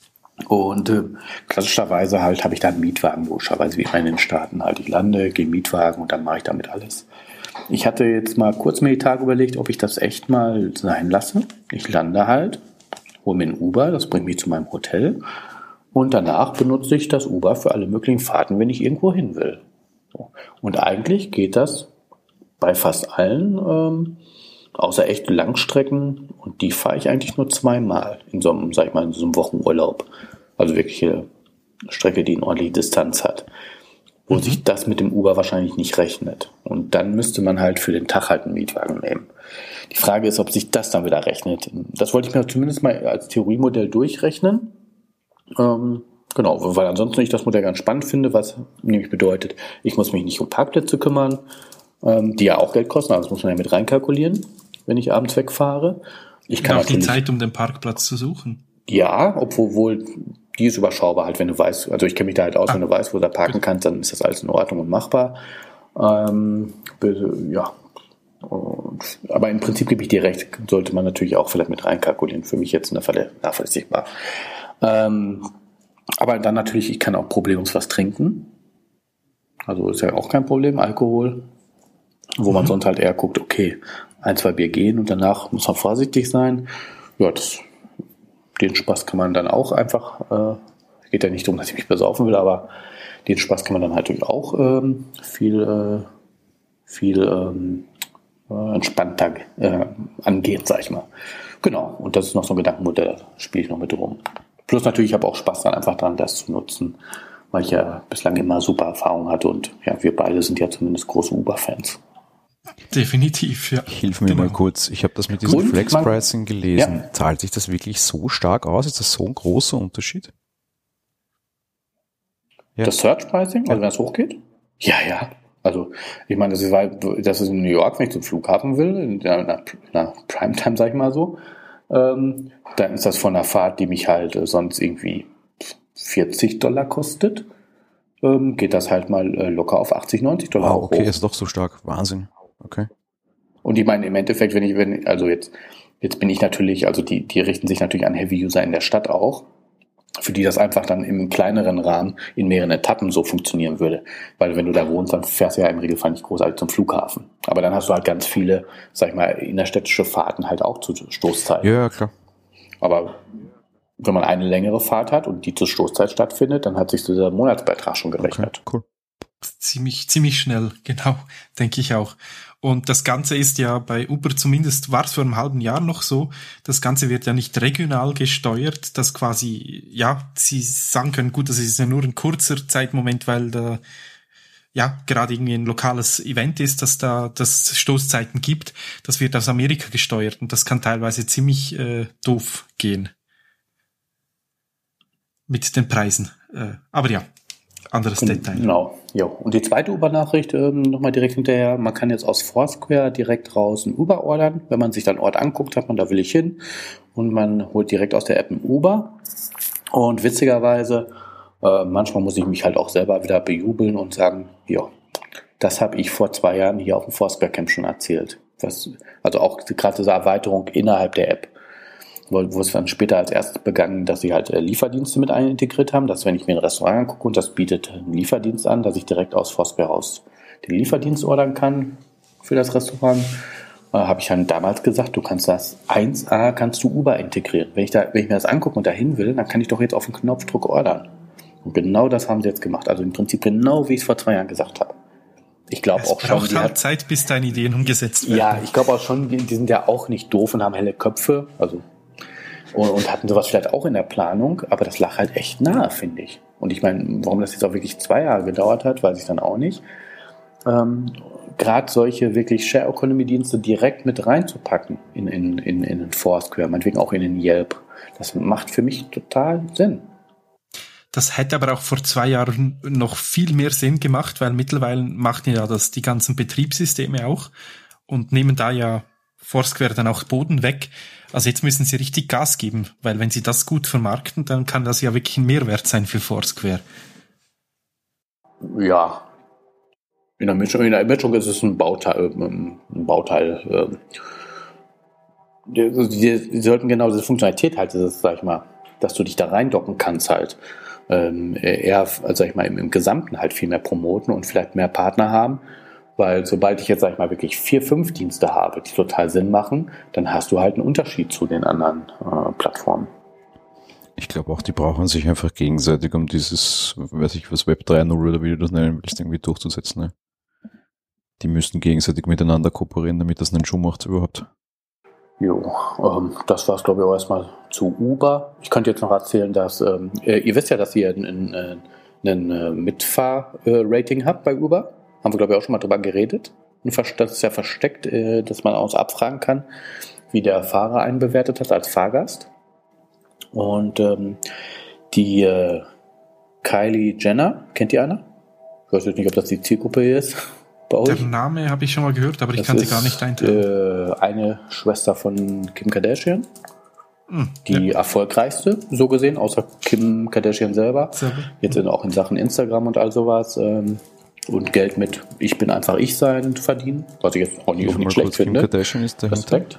Und äh, klassischerweise halt habe ich da einen Mietwagen, logischerweise wie immer in den Staaten halt, ich lande, gehe Mietwagen und dann mache ich damit alles. Ich hatte jetzt mal kurz mir die Tage überlegt, ob ich das echt mal sein lasse. Ich lande halt, hole mir ein Uber, das bringt mich zu meinem Hotel und danach benutze ich das Uber für alle möglichen Fahrten, wenn ich irgendwo hin will. So. Und eigentlich geht das bei fast allen, ähm, außer echt Langstrecken, und die fahre ich eigentlich nur zweimal in so einem, sag ich mal, in so einem Wochenurlaub. Also wirklich eine Strecke, die eine ordentliche Distanz hat, wo mhm. sich das mit dem Uber wahrscheinlich nicht rechnet. Und dann müsste man halt für den Tag halt einen Mietwagen nehmen. Die Frage ist, ob sich das dann wieder rechnet. Das wollte ich mir zumindest mal als Theoriemodell durchrechnen. Ähm, genau, weil ansonsten ich das Modell ganz spannend finde, was nämlich bedeutet, ich muss mich nicht um Parkplätze kümmern, ähm, die ja auch Geld kosten, also das muss man ja mit reinkalkulieren, wenn ich abends wegfahre. Ich kann auch die Zeit, um den Parkplatz zu suchen. Ja, obwohl wohl die ist überschaubar halt, wenn du weißt, also ich kenne mich da halt aus, ah. wenn du weißt, wo du da parken kannst, dann ist das alles in Ordnung und machbar. Ähm, ja, und, aber im Prinzip gebe ich dir recht, sollte man natürlich auch vielleicht mit reinkalkulieren, für mich jetzt in der Falle nachvollziehbar. Ähm, aber dann natürlich, ich kann auch problemlos was trinken, also ist ja auch kein Problem, Alkohol, wo man mhm. sonst halt eher guckt, okay, ein, zwei Bier gehen und danach muss man vorsichtig sein. Ja, das, den Spaß kann man dann auch einfach, äh, geht ja nicht darum, dass ich mich besaufen will, aber den Spaß kann man dann halt natürlich auch ähm, viel, äh, viel ähm, äh, entspannter äh, angehen, sag ich mal. Genau, und das ist noch so ein Gedankenmodell, da spiele ich noch mit rum. Plus natürlich, ich habe auch Spaß daran, einfach daran, das zu nutzen, weil ich ja bislang immer super Erfahrung hatte und ja, wir beide sind ja zumindest große Uber-Fans. Definitiv, ja. Hilf mir genau. mal kurz, ich habe das mit diesem Flex-Pricing gelesen. Ja. Zahlt sich das wirklich so stark aus? Ist das so ein großer Unterschied? Ja. Das Search-Pricing, also ja. wenn es hochgeht? Ja, ja. Also ich meine, das ist, das ist in New York, wenn ich zum Flughafen will, in einer, einer Primetime, sag ich mal so, ähm, dann ist das von einer Fahrt, die mich halt äh, sonst irgendwie vierzig Dollar kostet, ähm, geht das halt mal äh, locker auf achtzig, neunzig Dollar wow, okay, hoch. Ist doch so stark. Wahnsinn. Okay. Und ich meine, im Endeffekt, wenn ich, wenn, also jetzt, jetzt bin ich natürlich, also die, die richten sich natürlich an Heavy-User in der Stadt auch, für die das einfach dann im kleineren Rahmen in mehreren Etappen so funktionieren würde. Weil wenn du da wohnst, dann fährst du ja im Regelfall nicht großartig zum Flughafen. Aber dann hast du halt ganz viele, sag ich mal, innerstädtische Fahrten halt auch zu Stoßzeiten. Ja, klar. Aber wenn man eine längere Fahrt hat und die zur Stoßzeit stattfindet, dann hat sich dieser Monatsbeitrag schon gerechnet. Okay, cool. Ziemlich, ziemlich schnell, genau, denke ich auch. Und das Ganze ist ja bei Uber, zumindest war es vor einem halben Jahr noch so, das Ganze wird ja nicht regional gesteuert, dass quasi, ja, sie sagen können, gut, das ist ja nur ein kurzer Zeitmoment, weil da, ja, gerade irgendwie ein lokales Event ist, dass da das Stoßzeiten gibt, das wird aus Amerika gesteuert und das kann teilweise ziemlich äh, doof gehen. Mit den Preisen. Äh, aber ja, anderes genau, Detail. Genau, ja. Und die zweite Uber-Nachricht ähm, nochmal direkt hinterher. Man kann jetzt aus Foursquare direkt raus ein Uber ordern. Wenn man sich dann Ort anguckt, hat man, da will ich hin. Und man holt direkt aus der App ein Uber. Und witzigerweise, äh, manchmal muss ich mich halt auch selber wieder bejubeln und sagen, ja, das habe ich vor zwei Jahren hier auf dem Foursquare Camp schon erzählt. Was, also auch gerade diese Erweiterung innerhalb der App. Wo, wo es dann später als erstes begangen, dass sie halt äh, Lieferdienste mit integriert haben, dass wenn ich mir ein Restaurant angucke und das bietet einen Lieferdienst an, dass ich direkt aus Foursquare raus den Lieferdienst ordern kann für das Restaurant. äh, habe ich dann damals gesagt, du kannst das eins a kannst du Uber integrieren. Wenn ich, da, wenn ich mir das angucke und dahin will, dann kann ich doch jetzt auf den Knopfdruck ordern. Und genau das haben sie jetzt gemacht. Also im Prinzip genau, wie ich es vor zwei Jahren gesagt habe. Ich glaube auch schon. Es braucht halt Zeit, bis deine Ideen umgesetzt werden. Ja, ich glaube auch schon, die, die sind ja auch nicht doof und haben helle Köpfe. Also und, und hatten sowas vielleicht auch in der Planung, aber das lag halt echt nahe, finde ich. Und ich meine, warum das jetzt auch wirklich zwei Jahre gedauert hat, weiß ich dann auch nicht. Ähm, Gerade solche wirklich Share-Economy-Dienste direkt mit reinzupacken in, in, in, in den Foursquare, meinetwegen auch in den Yelp, das macht für mich total Sinn. Das hätte aber auch vor zwei Jahren noch viel mehr Sinn gemacht, weil mittlerweile machen ja das die ganzen Betriebssysteme auch und nehmen da ja Foursquare dann auch Boden weg. Also jetzt müssen sie richtig Gas geben, weil wenn sie das gut vermarkten, dann kann das ja wirklich ein Mehrwert sein für Foursquare. Ja, in der Mischung, in der Mischung ist es ein Bauteil, ein Bauteil. Die, die, die sollten genau diese Funktionalität halt, das, sag ich mal, dass du dich da reindocken kannst halt. Ähm, eher, also sag ich mal, im, im Gesamten halt viel mehr promoten und vielleicht mehr Partner haben, weil sobald ich jetzt, sag ich mal, wirklich vier, fünf Dienste habe, die total Sinn machen, dann hast du halt einen Unterschied zu den anderen äh, Plattformen. Ich glaube auch, die brauchen sich einfach gegenseitig, um dieses, weiß ich was, Web drei Punkt null oder wie du das nennen willst, irgendwie durchzusetzen. Ne? Die müssten gegenseitig miteinander kooperieren, damit das einen Schuh macht überhaupt. Jo, ähm, das war es, glaube ich, auch erstmal zu Uber. Ich könnte jetzt noch erzählen, dass, ähm, ihr wisst ja, dass ihr ein, ein, ein, ein Mitfahr-Rating habt bei Uber. Haben wir, glaube ich, auch schon mal drüber geredet. Und das ist ja versteckt, äh, dass man auch abfragen kann, wie der Fahrer einen bewertet hat als Fahrgast. Und ähm, die äh, Kylie Jenner, kennt ihr einer? Ich weiß jetzt nicht, ob das die Zielgruppe hier ist. Bei euch? Der Name habe ich schon mal gehört, aber ich das kann ist, sie gar nicht einteilen. Äh, eine Schwester von Kim Kardashian. Hm, die ja. erfolgreichste, so gesehen, außer Kim Kardashian selber. Selber. Jetzt in, auch in Sachen Instagram und all sowas. Ähm, und Geld mit Ich bin einfach ich sein verdienen, was ich jetzt auch nicht unbedingt schlecht finde. Kim Kardashian ist dahinter. Respekt.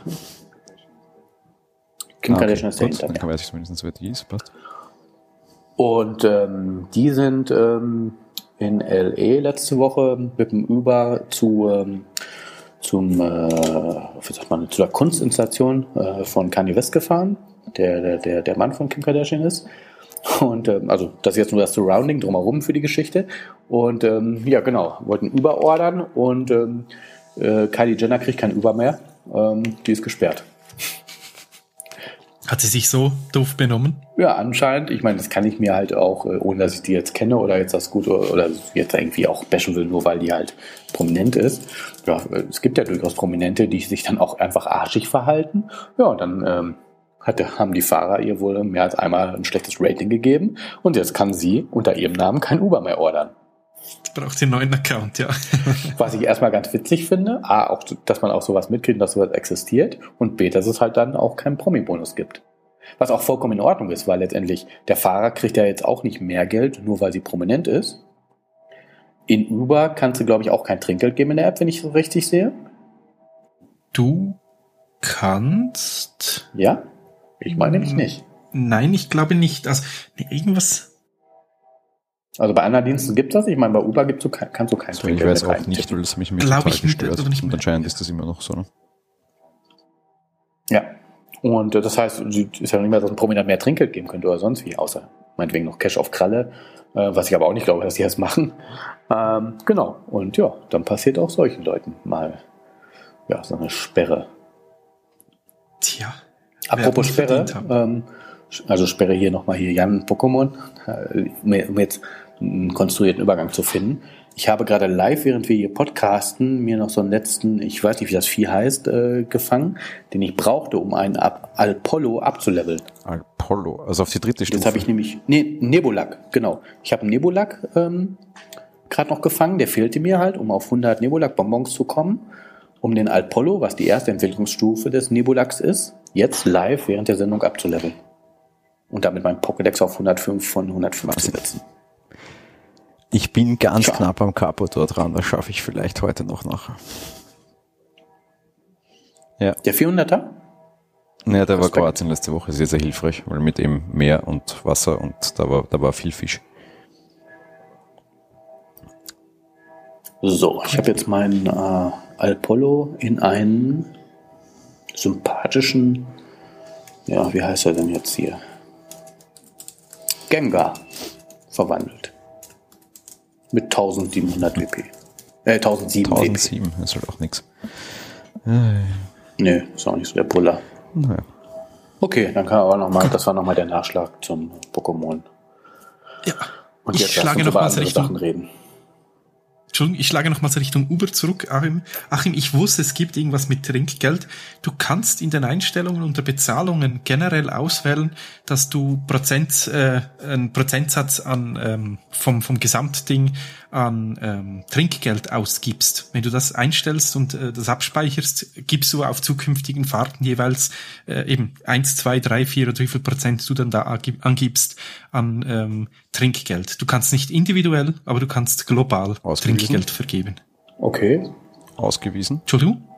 Kim ah, Kardashian okay, ist dahinter. Dann weiß ich zumindest, wer die ist. Passt. Und ähm, die sind ähm, in L A letzte Woche mit dem Uber zu ähm, zum, äh, wie sagt man, zu der Kunstinstallation äh, von Kanye West gefahren, der, der, der Mann von Kim Kardashian ist. Und ähm, also das ist jetzt nur das Surrounding drumherum für die Geschichte. Und ähm, ja, genau, wollten Uber ordern und ähm, äh, Kylie Jenner kriegt kein Uber mehr. Ähm, die ist gesperrt. Hat sie sich so doof benommen? Ja, anscheinend. Ich meine, das kann ich mir halt auch, ohne dass ich die jetzt kenne oder jetzt das gut oder jetzt irgendwie auch bashen will, nur weil die halt prominent ist. Ja, es gibt ja durchaus Prominente, die sich dann auch einfach arschig verhalten. Ja, und dann ähm, hat, haben die Fahrer ihr wohl mehr als einmal ein schlechtes Rating gegeben und jetzt kann sie unter ihrem Namen kein Uber mehr ordern. Jetzt braucht sie einen neuen Account, ja. Was ich erstmal ganz witzig finde, A, auch, dass man auch sowas mitkriegt, dass sowas existiert und B, dass es halt dann auch keinen Promi-Bonus gibt. Was auch vollkommen in Ordnung ist, weil letztendlich der Fahrer kriegt ja jetzt auch nicht mehr Geld, nur weil sie prominent ist. In Uber kannst du, glaube ich, auch kein Trinkgeld geben in der App, wenn ich so richtig sehe. Du kannst... Ja? Ich meine nämlich nicht. Nein, ich glaube nicht. Also, nee, irgendwas... Also bei anderen Diensten gibt es das. Ich meine, bei Uber gibt's so, kannst du kein also Trinkgeld ich weiß auch nicht, weil es mich mir Glaub total ich nicht, gestört. oder nicht und mehr. anscheinend ist das immer noch so. Ne? Ja. Und äh, das heißt, es ist ja nicht mehr, dass ein Prominent mehr Trinkgeld geben könnte oder sonst wie, außer meinetwegen noch Cash auf Kralle, äh, was ich aber auch nicht glaube, dass die das machen. Ähm, genau. Und ja, dann passiert auch solchen Leuten mal ja so eine Sperre. Tja. Apropos Sperre, ähm, also Sperre hier nochmal hier Jan Pokémon, äh, um jetzt einen konstruierten Übergang zu finden. Ich habe gerade live, während wir hier podcasten, mir noch so einen letzten, ich weiß nicht, wie das Vieh heißt, äh, gefangen, den ich brauchte, um einen Ab- Alpollo abzuleveln. Alpollo, also auf die dritte Stufe. Jetzt habe ich nämlich, nee, Nebulak, genau. Ich habe einen Nebulak ähm, gerade noch gefangen, der fehlte mir halt, um auf hundert Nebulak-Bonbons zu kommen, um den Alpollo, was die erste Entwicklungsstufe des Nebulaks ist, jetzt live während der Sendung abzuleveln. Und damit meinen Pokédex auf hundertfünf von hundertfünf zu setzen. Ich bin ganz Schau. knapp am Carpador dran, das schaffe ich vielleicht heute noch nachher. Ja. Der vierhunderter? Naja, der war Respekt. Kroatien letzte Woche sehr, sehr hilfreich, weil mit eben Meer und Wasser und da war, da war viel Fisch. So, ich habe jetzt meinen äh, Alpollo in einen sympathischen, ja, wie heißt er denn jetzt hier? Gengar verwandelt. Mit eintausendsiebenhundert W P. Äh, eintausendsieben W P. eintausendsieben ist halt auch nix. Nö, ist auch nicht so der Puller. Naja. Okay, dann kann aber noch mal, das war nochmal der Nachschlag zum Pokémon. Ja. Und ich jetzt schlage lass uns über nochmals andere Richtung, Sachen reden. Entschuldigung, ich schlage nochmals Richtung Uber zurück, Achim. Achim, ich wusste, es gibt irgendwas mit Trinkgeld. Du kannst in den Einstellungen unter Bezahlungen generell auswählen, dass du Prozent, äh, einen Prozentsatz an ähm, vom vom Gesamtding an ähm, Trinkgeld ausgibst. Wenn du das einstellst und äh, das abspeicherst, gibst du auf zukünftigen Fahrten jeweils äh, eben eins, zwei, drei, vier oder wie viel Prozent du dann da angibst an ähm, Trinkgeld. Du kannst nicht individuell, aber du kannst global Trinkgeld vergeben. Okay. Ausgewiesen. Entschuldigung?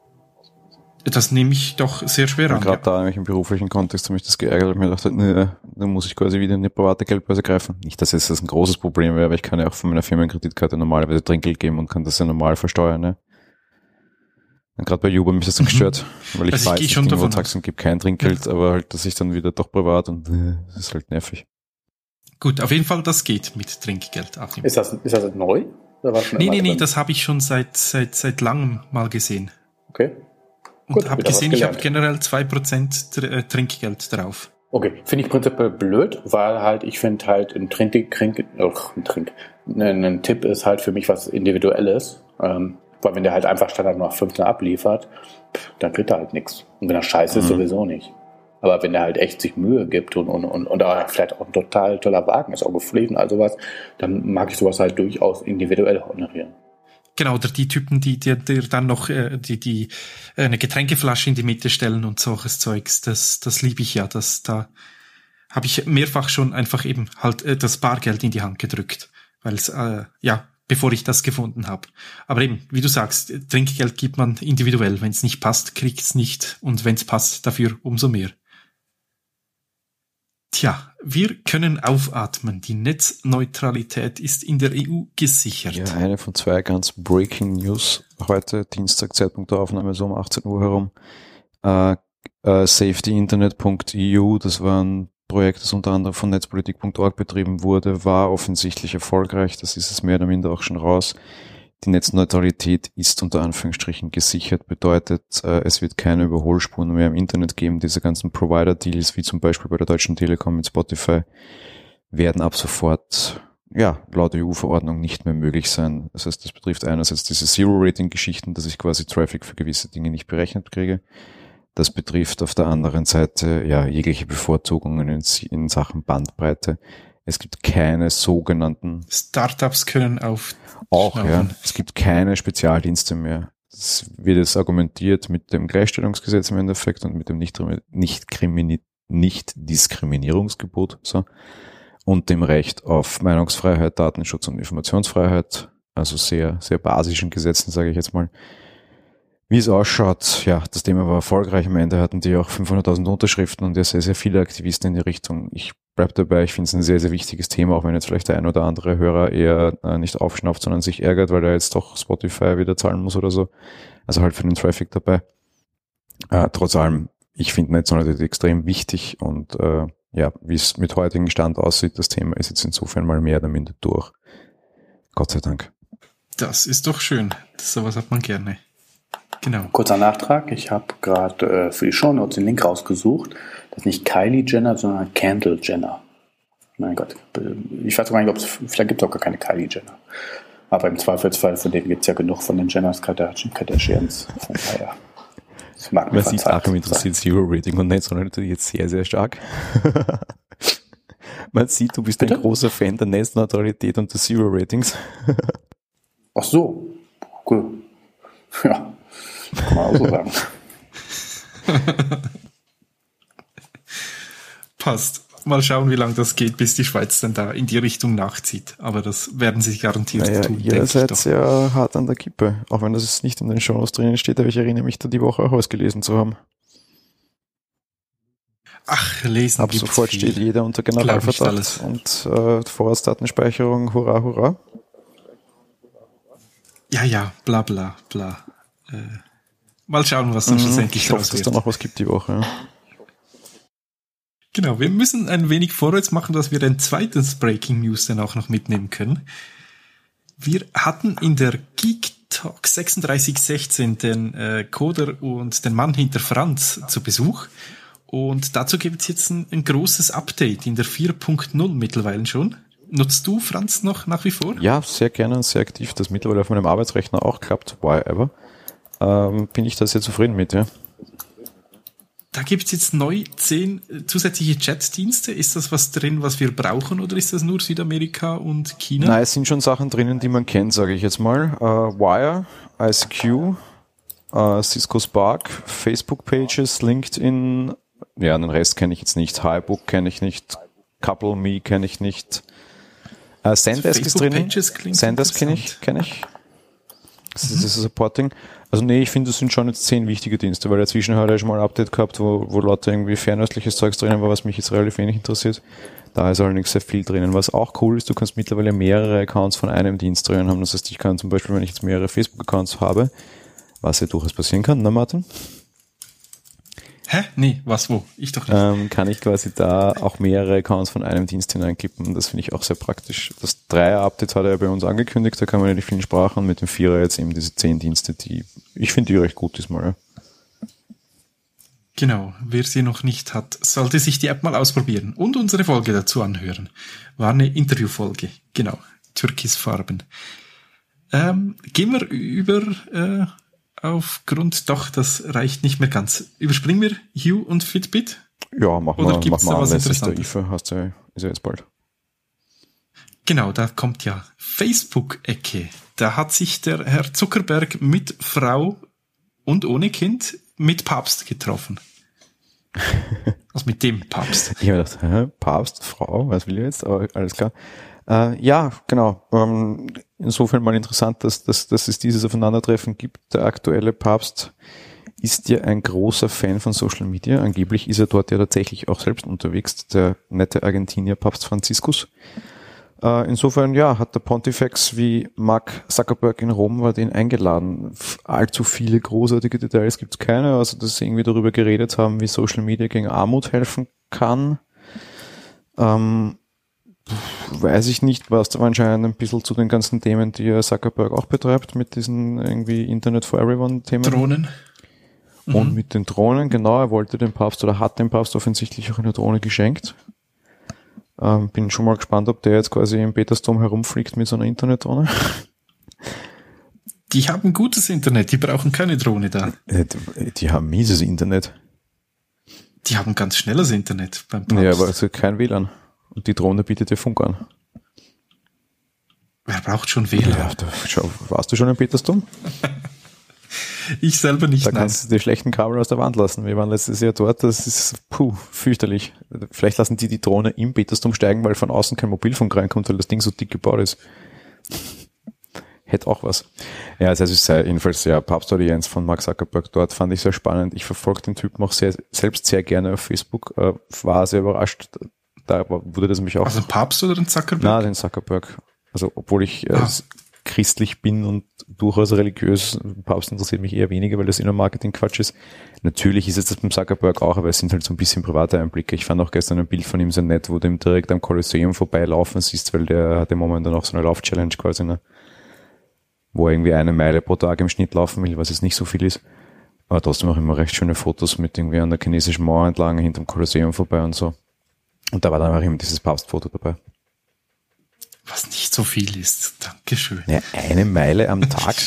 Das nehme ich doch sehr schwer an. Gerade Ja. da nämlich im beruflichen Kontext hat mich das geärgert, weil ich mir gedacht habe, nee, dann muss ich quasi wieder in die private Geldbörse greifen. Nicht, dass es das ein großes Problem wäre, aber ich kann ja auch von meiner Firmenkreditkarte normalerweise Trinkgeld geben und kann das ja normal versteuern. Ne? Gerade bei Uber mich das dann gestört, mhm. weil ich also weiß, ich dass schon es davon Taxen gibt kein Trinkgeld, ja. aber halt, dass ich dann wieder doch privat und äh, das ist halt nervig. Gut, auf jeden Fall, das geht mit Trinkgeld. Achim. Ist das, ist das neu? Oder war schon nee, immer nee, nee, drin? das habe ich schon seit, seit, seit langem mal gesehen. Okay. Und habe wieder gesehen, was ich habe gelernt. generell zwei Prozent Tr- äh, Trinkgeld drauf. Okay, finde ich prinzipiell blöd, weil halt, ich finde halt ein Trink, Trink, ach, ein Trink, ein, ein Tipp ist halt für mich was Individuelles, ähm, weil wenn der halt einfach Standard nach fünfzehn abliefert, pff, dann kriegt er halt nichts. Und wenn er scheiße ist, Mhm. sowieso nicht. Aber wenn er halt echt sich Mühe gibt und, und, und, und auch vielleicht auch ein total toller Wagen ist, auch gepflegt und all sowas, dann mag ich sowas halt durchaus individuell honorieren. Genau, oder die Typen, die dir dann noch äh, die die äh, eine Getränkeflasche in die Mitte stellen und solches Zeugs, das das liebe ich ja, das da habe ich mehrfach schon einfach eben halt äh, das Bargeld in die Hand gedrückt, weil es äh, ja, bevor ich das gefunden habe. Aber eben, wie du sagst, Trinkgeld gibt man individuell, wenn es nicht passt, kriegt's nicht und wenn es passt, dafür umso mehr. Tja, wir können aufatmen. Die Netzneutralität ist in der E U gesichert. Ja, eine von zwei ganz Breaking News heute, Dienstag, Zeitpunkt der Aufnahme, so um achtzehn Uhr herum. Äh, äh, safety internet punkt e u, das war ein Projekt, das unter anderem von netzpolitik punkt org betrieben wurde, war offensichtlich erfolgreich. Das ist es mehr oder minder auch schon raus. Die Netzneutralität ist unter Anführungsstrichen gesichert, bedeutet, äh, es wird keine Überholspuren mehr im Internet geben. Diese ganzen Provider-Deals, wie zum Beispiel bei der Deutschen Telekom mit Spotify, werden ab sofort, ja, laut E U-Verordnung nicht mehr möglich sein. Das heißt, das betrifft einerseits diese Zero-Rating-Geschichten, dass ich quasi Traffic für gewisse Dinge nicht berechnet kriege. Das betrifft auf der anderen Seite, ja, jegliche Bevorzugungen in, in Sachen Bandbreite. Es gibt keine sogenannten Startups können auf Auch, Schnaufen. ja. Es gibt keine Spezialdienste mehr. Es wird jetzt argumentiert mit dem Gleichstellungsgesetz im Endeffekt und mit dem nicht, nicht, Krimini, nicht Diskriminierungsgebot, so. Und dem Recht auf Meinungsfreiheit, Datenschutz und Informationsfreiheit. Also sehr, sehr basischen Gesetzen, sage ich jetzt mal. Wie es ausschaut, ja, das Thema war erfolgreich. Am Ende hatten die auch fünfhunderttausend Unterschriften und ja sehr, sehr viele Aktivisten in die Richtung. Ich bleib dabei, ich finde es ein sehr, sehr wichtiges Thema, auch wenn jetzt vielleicht der ein oder andere Hörer eher äh, nicht aufschnauft, sondern sich ärgert, weil er jetzt doch Spotify wieder zahlen muss oder so. Also halt für den Traffic dabei. Äh, trotz allem, ich finde Netzneutralität extrem wichtig und äh, ja, wie es mit heutigem Stand aussieht, das Thema ist jetzt insofern mal mehr oder minder durch. Gott sei Dank. Das ist doch schön. Das, sowas hat man gerne. Genau. Kurzer Nachtrag, ich habe gerade äh, für die Shownotes den Link rausgesucht. Das ist nicht Kylie Jenner, sondern Kendall Jenner. Mein Gott, ich weiß gar nicht, ob es, vielleicht gibt es auch gar keine Kylie Jenner. Aber im Zweifelsfall, von denen gibt es ja genug von den Jenners, Kardashians. Von daher, das mag mir Man sieht, Achim interessiert Zero-Rating und Netzneutralität jetzt sehr, sehr stark. Man sieht, du bist Bitte? ein großer Fan der Netzneutralität und des Zero-Ratings. Ach so, cool. Ja, kann man auch so sagen. Passt. Mal schauen, wie lange das geht, bis die Schweiz dann da in die Richtung nachzieht. Aber das werden sie garantiert Naja, tun, ihr denke ich seid doch. ja hart an der Kippe. Auch wenn das jetzt nicht in den Shownotes drinnen steht, aber ich erinnere mich da die Woche auch ausgelesen zu haben. Ach, lesen Ab gibt's sofort viel. steht jeder unter Glaub nicht Generalverdacht alles. und äh, Vorratsdatenspeicherung, hurra, hurra. Ja, ja, bla bla bla. Äh, Mal schauen, was dann Mhm, schlussendlich ich hoffe, draus dass wird. da noch was gibt die Woche. Ja. Genau, wir müssen ein wenig vorwärts machen, dass wir ein zweites Breaking News dann auch noch mitnehmen können. Wir hatten in der Geek Talk sechsunddreißig sechzehn den äh, Coder und den Mann hinter Franz zu Besuch. Und dazu gibt es jetzt ein, ein großes Update in der vier Punkt null mittlerweile schon. Nutzt du, Franz, noch nach wie vor? Ja, sehr gerne und sehr aktiv. Das mittlerweile auf meinem Arbeitsrechner auch klappt. Why ever. Ähm, bin ich da sehr zufrieden mit, ja. Da gibt's jetzt neu zehn zusätzliche Chatdienste. Ist das was drin, was wir brauchen, oder ist das nur Südamerika und China? Nein, es sind schon Sachen drinnen, die man kennt, sage ich jetzt mal. Uh, Wire, I C Q, uh, Cisco Spark, Facebook-Pages, LinkedIn, ja, den Rest kenne ich jetzt nicht. Highbook kenne ich nicht. Couple Me kenne ich nicht. Uh, Zendesk ist drinnen. Zendesk kenne ich, kenne ich. Das ist das Supporting. Also nee, ich finde, das sind schon jetzt zehn wichtige Dienste, weil dazwischen hat er schon mal ein Update gehabt, wo, wo lauter irgendwie fernöstliches Zeugs drinnen war, was mich jetzt relativ wenig interessiert. Da ist allerdings sehr viel drinnen. Was auch cool ist, du kannst mittlerweile mehrere Accounts von einem Dienst drinnen haben. Das heißt, ich kann zum Beispiel, wenn ich jetzt mehrere Facebook-Accounts habe, was ja durchaus passieren kann, ne Martin? Hä? Nee, was, wo? Ich doch nicht. Ähm, kann ich quasi da auch mehrere Accounts von einem Dienst hineinkippen. Das finde ich auch sehr praktisch. Das Dreier-Update hat er ja bei uns angekündigt, da kann man ja die vielen Sprachen und mit dem Vierer jetzt eben diese zehn Dienste, die, ich finde die recht gut diesmal, ja. Genau, wer sie noch nicht hat, sollte sich die App mal ausprobieren und unsere Folge dazu anhören. War eine Interviewfolge, genau, Türkisfarben. Ähm, gehen wir über, äh, aufgrund, doch, das reicht nicht mehr ganz. Überspringen wir Hue und Fitbit? Ja, machen Oder wir, gibt's machen wir da was anlässlich der I Interessantes? F A, hast du, ist ja jetzt bald. Genau, da kommt ja Facebook-Ecke. Da hat sich der Herr Zuckerberg mit Frau und ohne Kind mit Papst getroffen. Also mit dem Papst. Ich habe gedacht, hä, Papst, Frau, was will er jetzt? Aber alles klar. Äh, ja, genau. Ähm, insofern mal interessant, dass, dass, dass es dieses Aufeinandertreffen gibt. Der aktuelle Papst ist ja ein großer Fan von Social Media. Angeblich ist er dort ja tatsächlich auch selbst unterwegs, der nette Argentinier Papst Franziskus. Äh, insofern, ja, hat der Pontifex wie Mark Zuckerberg in Rom war den eingeladen. F- Allzu viele großartige Details gibt's keine, also dass sie irgendwie darüber geredet haben, wie Social Media gegen Armut helfen kann. Ähm, weiß ich nicht, passt aber anscheinend ein bisschen zu den ganzen Themen, die ja Zuckerberg auch betreibt, mit diesen irgendwie Internet for Everyone Themen. Drohnen. Und Mhm. mit den Drohnen, genau, er wollte den Papst oder hat dem Papst offensichtlich auch eine Drohne geschenkt. Ähm, bin schon mal gespannt, ob der jetzt quasi im Petersdom herumfliegt mit so einer Internetdrohne. Die haben gutes Internet, die brauchen keine Drohne da. Äh, die, die haben mieses Internet. Die haben ganz schnelles Internet beim Papst. Ja, aber also kein W L A N. Und die Drohne bietet dir Funk an. Wer braucht schon W L A N? Ja, da, schau, warst du schon im Petersdom? Ich selber nicht, Da nein. kannst du die schlechten Kabel aus der Wand lassen. Wir waren letztes Jahr dort, das ist puh, fürchterlich. Vielleicht lassen die die Drohne im Petersdom steigen, weil von außen kein Mobilfunk reinkommt, weil das Ding so dick gebaut ist. Hätte auch was. Ja, also es ist sehr, jedenfalls ja, Papstaudienz von Mark Zuckerberg dort, fand ich sehr spannend. Ich verfolge den Typen auch sehr, selbst sehr gerne auf Facebook, äh, war sehr überrascht. Da wurde das mich auch... Also ein Papst oder ein Zuckerberg? Na, den Zuckerberg. Also, obwohl ich äh, Ah. christlich bin und durchaus religiös, Papst interessiert mich eher weniger, weil das immer Marketing-Quatsch ist. Natürlich ist es das beim Zuckerberg auch, aber es sind halt so ein bisschen private Einblicke. Ich fand auch gestern ein Bild von ihm sehr nett, wo du ihm direkt am Kolosseum vorbeilaufen siehst, weil der hat im Moment dann auch so eine Lauf-Challenge quasi, ne? Wo er irgendwie eine Meile pro Tag im Schnitt laufen will, was jetzt nicht so viel ist. Aber trotzdem auch immer recht schöne Fotos mit irgendwie an der chinesischen Mauer entlang, hinterm Kolosseum vorbei und so. Und da war dann auch immer dieses Papstfoto dabei. Was nicht so viel ist. Dankeschön. Ja, eine Meile am Tag.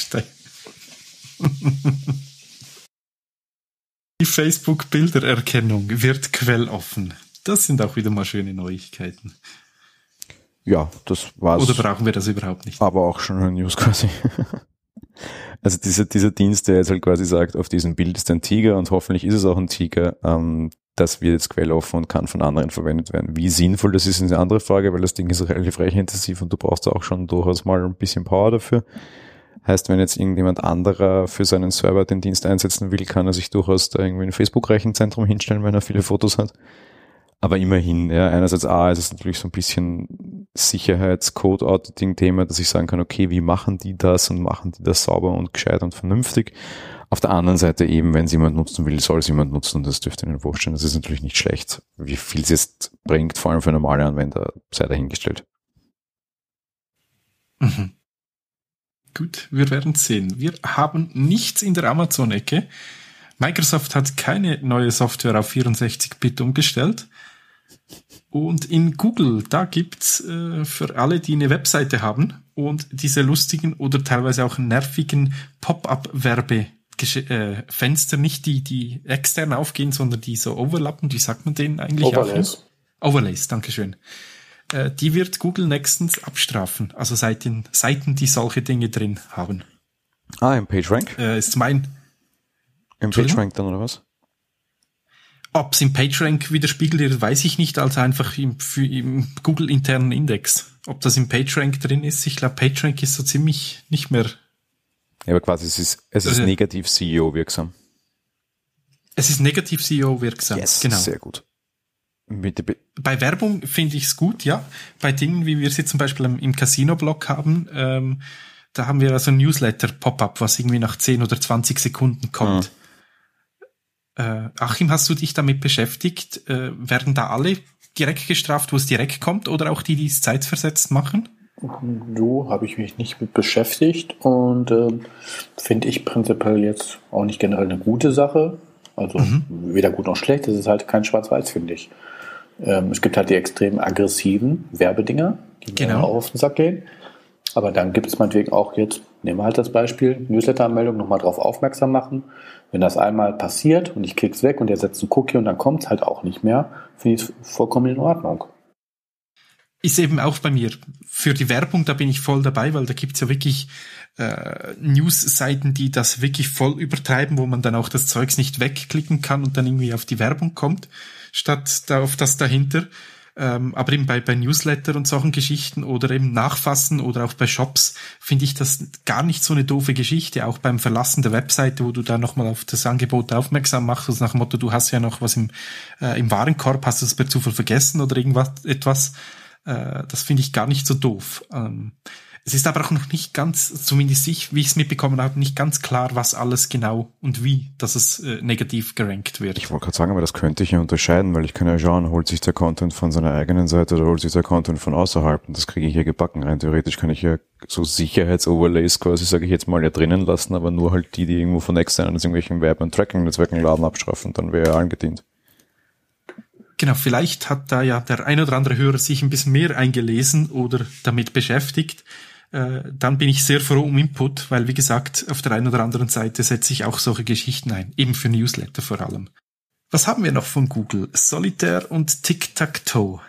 Die Facebook-Bildererkennung wird quelloffen. Das sind auch wieder mal schöne Neuigkeiten. Ja, das war's. Oder brauchen wir das überhaupt nicht? Aber auch schon eine News quasi. Also dieser, dieser Dienst, der jetzt halt quasi sagt, auf diesem Bild ist ein Tiger und hoffentlich ist es auch ein Tiger, ähm, das wird jetzt quelloffen und kann von anderen verwendet werden. Wie sinnvoll das ist, ist eine andere Frage, weil das Ding ist relativ rechenintensiv und du brauchst auch schon durchaus mal ein bisschen Power dafür. Heißt, wenn jetzt irgendjemand anderer für seinen Server den Dienst einsetzen will, kann er sich durchaus da irgendwie ein Facebook-Rechenzentrum hinstellen, wenn er viele Fotos hat. Aber immerhin, ja, einerseits A, ist es natürlich so ein bisschen Sicherheits-Code-Auditing-Thema, dass ich sagen kann, okay, wie machen die das und machen die das sauber und gescheit und vernünftig? Auf der anderen Seite eben, wenn es jemand nutzen will, soll es jemand nutzen und das dürfte Ihnen vorstellen. Das ist natürlich nicht schlecht. Wie viel es jetzt bringt, vor allem für normale Anwender, sei dahingestellt. Mhm. Gut, wir werden sehen. Wir haben nichts in der Amazon-Ecke. Microsoft hat keine neue Software auf vierundsechzig Bit umgestellt. Und in Google, da gibt's äh, für alle, die eine Webseite haben und diese lustigen oder teilweise auch nervigen Pop-up-Werbe-Fenster, nicht die, die extern aufgehen, sondern die so overlappen, wie sagt man denen eigentlich? Overlays. Auch? Overlays, dankeschön. Äh, die wird Google nächstens abstrafen, also Seiten, Seiten, die solche Dinge drin haben. Ah, im PageRank? Äh, ist mein... Im PageRank dann, oder was? Ob es im PageRank widerspiegelt wird, weiß ich nicht, also einfach im, für, im Google-internen Index. Ob das im PageRank drin ist, ich glaube, PageRank ist so ziemlich nicht mehr... Ja, aber quasi, es ist, es ist also, negativ S E O-wirksam. Es ist negativ S E O-wirksam, Yes, genau. sehr gut. Bitte, bitte. Bei Werbung finde ich es gut, ja. Bei Dingen, wie wir sie zum Beispiel im, im Casino-Blog haben, ähm, da haben wir also ein Newsletter-Pop-up, was irgendwie nach zehn oder zwanzig Sekunden kommt. Hm. Äh, Achim, hast du dich damit beschäftigt? Äh, werden da alle direkt gestraft, wo es direkt kommt, oder auch die, die es zeitversetzt machen? So habe ich mich nicht mit beschäftigt und äh, finde ich prinzipiell jetzt auch nicht generell eine gute Sache. Also mhm. weder gut noch schlecht, das ist halt kein Schwarz-Weiß, finde ich. Ähm, es gibt halt die extrem aggressiven Werbedinger, die genau. mir auch auf den Sack gehen. Aber dann gibt es meinetwegen auch jetzt, nehmen wir halt das Beispiel, Newsletter-Anmeldung, nochmal drauf aufmerksam machen. Wenn das einmal passiert und ich klick's weg und der setzt einen Cookie und dann kommt's halt auch nicht mehr, finde ich es vollkommen in Ordnung. Ist eben auch bei mir. Für die Werbung, da bin ich voll dabei, weil da gibt's ja wirklich äh, News-Seiten, die das wirklich voll übertreiben, wo man dann auch das Zeugs nicht wegklicken kann und dann irgendwie auf die Werbung kommt, statt da auf das dahinter. Ähm, aber eben bei, bei Newsletter und solchen Geschichten oder eben Nachfassen oder auch bei Shops finde ich das gar nicht so eine doofe Geschichte. Auch beim Verlassen der Webseite, wo du da nochmal auf das Angebot aufmerksam machst, also nach dem Motto, du hast ja noch was im, äh, im Warenkorb, hast du es per Zufall vergessen oder irgendwas, etwas. Äh, das finde ich gar nicht so doof. Ähm, es ist aber auch noch nicht ganz, zumindest ich, wie ich es mitbekommen habe, nicht ganz klar, was alles genau und wie, dass es äh, negativ gerankt wird. Ich wollte gerade sagen, aber das könnte ich ja unterscheiden, weil ich kann ja schauen, holt sich der Content von seiner eigenen Seite oder holt sich der Content von außerhalb, und das kriege ich hier gebacken. Rein theoretisch kann ich ja so Sicherheitsoverlays quasi, sage ich jetzt mal, ja drinnen lassen, aber nur halt die, die irgendwo von externen aus irgendwelchen Werbe- und Tracking-Netzwerken laden, abstrafen, dann wäre ja allen gedient. Genau, vielleicht hat da ja der ein oder andere Hörer sich ein bisschen mehr eingelesen oder damit beschäftigt. Äh, dann bin ich sehr froh um Input, weil, wie gesagt, auf der einen oder anderen Seite setze ich auch solche Geschichten ein, eben für Newsletter vor allem. Was haben wir noch von Google? Solitaire und Tic-Tac-Toe.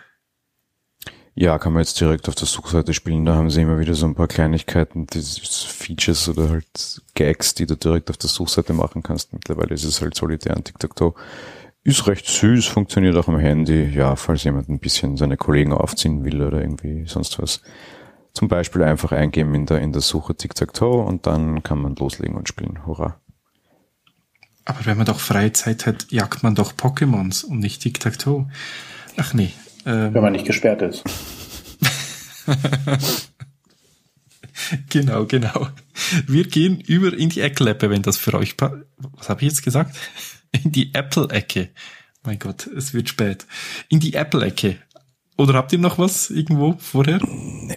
Ja, kann man jetzt direkt auf der Suchseite spielen, da haben sie immer wieder so ein paar Kleinigkeiten, diese Features oder halt Gags, die du direkt auf der Suchseite machen kannst. Mittlerweile ist es halt Solitaire und Tic-Tac-Toe. Ist recht süß, funktioniert auch am Handy, ja, falls jemand ein bisschen seine Kollegen aufziehen will oder irgendwie sonst was. Zum Beispiel einfach eingeben in der, in der Suche Tic-Tac-Toe und dann kann man loslegen und spielen. Hurra. Aber wenn man doch freie Zeit hat, jagt man doch Pokémons und nicht Tic-Tac-Toe. Ach nee. Ähm. Wenn man nicht gesperrt ist. Genau, genau. Wir gehen über in die Ecke-Ecke, wenn das für euch passt. Was habe ich jetzt gesagt? In die Apple-Ecke. Mein Gott, es wird spät. In die Apple-Ecke. Oder habt ihr noch was irgendwo vorher? Nee.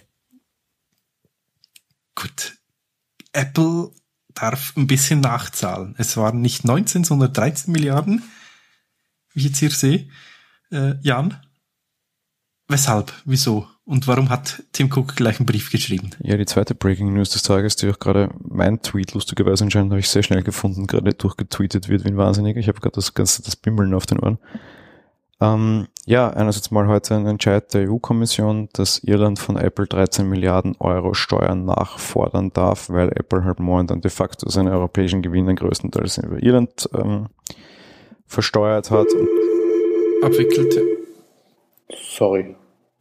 Gut. Apple darf ein bisschen nachzahlen. Es waren nicht neunzehn, sondern dreizehn Milliarden, wie ich jetzt hier sehe. Äh, Jan? Weshalb? Wieso? Und warum hat Tim Cook gleich einen Brief geschrieben? Ja, die zweite Breaking News des Tages, die auch gerade mein Tweet lustigerweise anscheinend habe ich sehr schnell gefunden, gerade durchgetweetet wird wie ein Wahnsinniger. Ich habe gerade das ganze das Bimmeln auf den Ohren. Ähm, ja, einerseits mal heute ein Entscheid der E U-Kommission, dass Irland von Apple dreizehn Milliarden Euro Steuern nachfordern darf, weil Apple halt momentan de facto seine europäischen Gewinne größtenteils über Irland ähm, versteuert hat. Abwickelte. Sorry.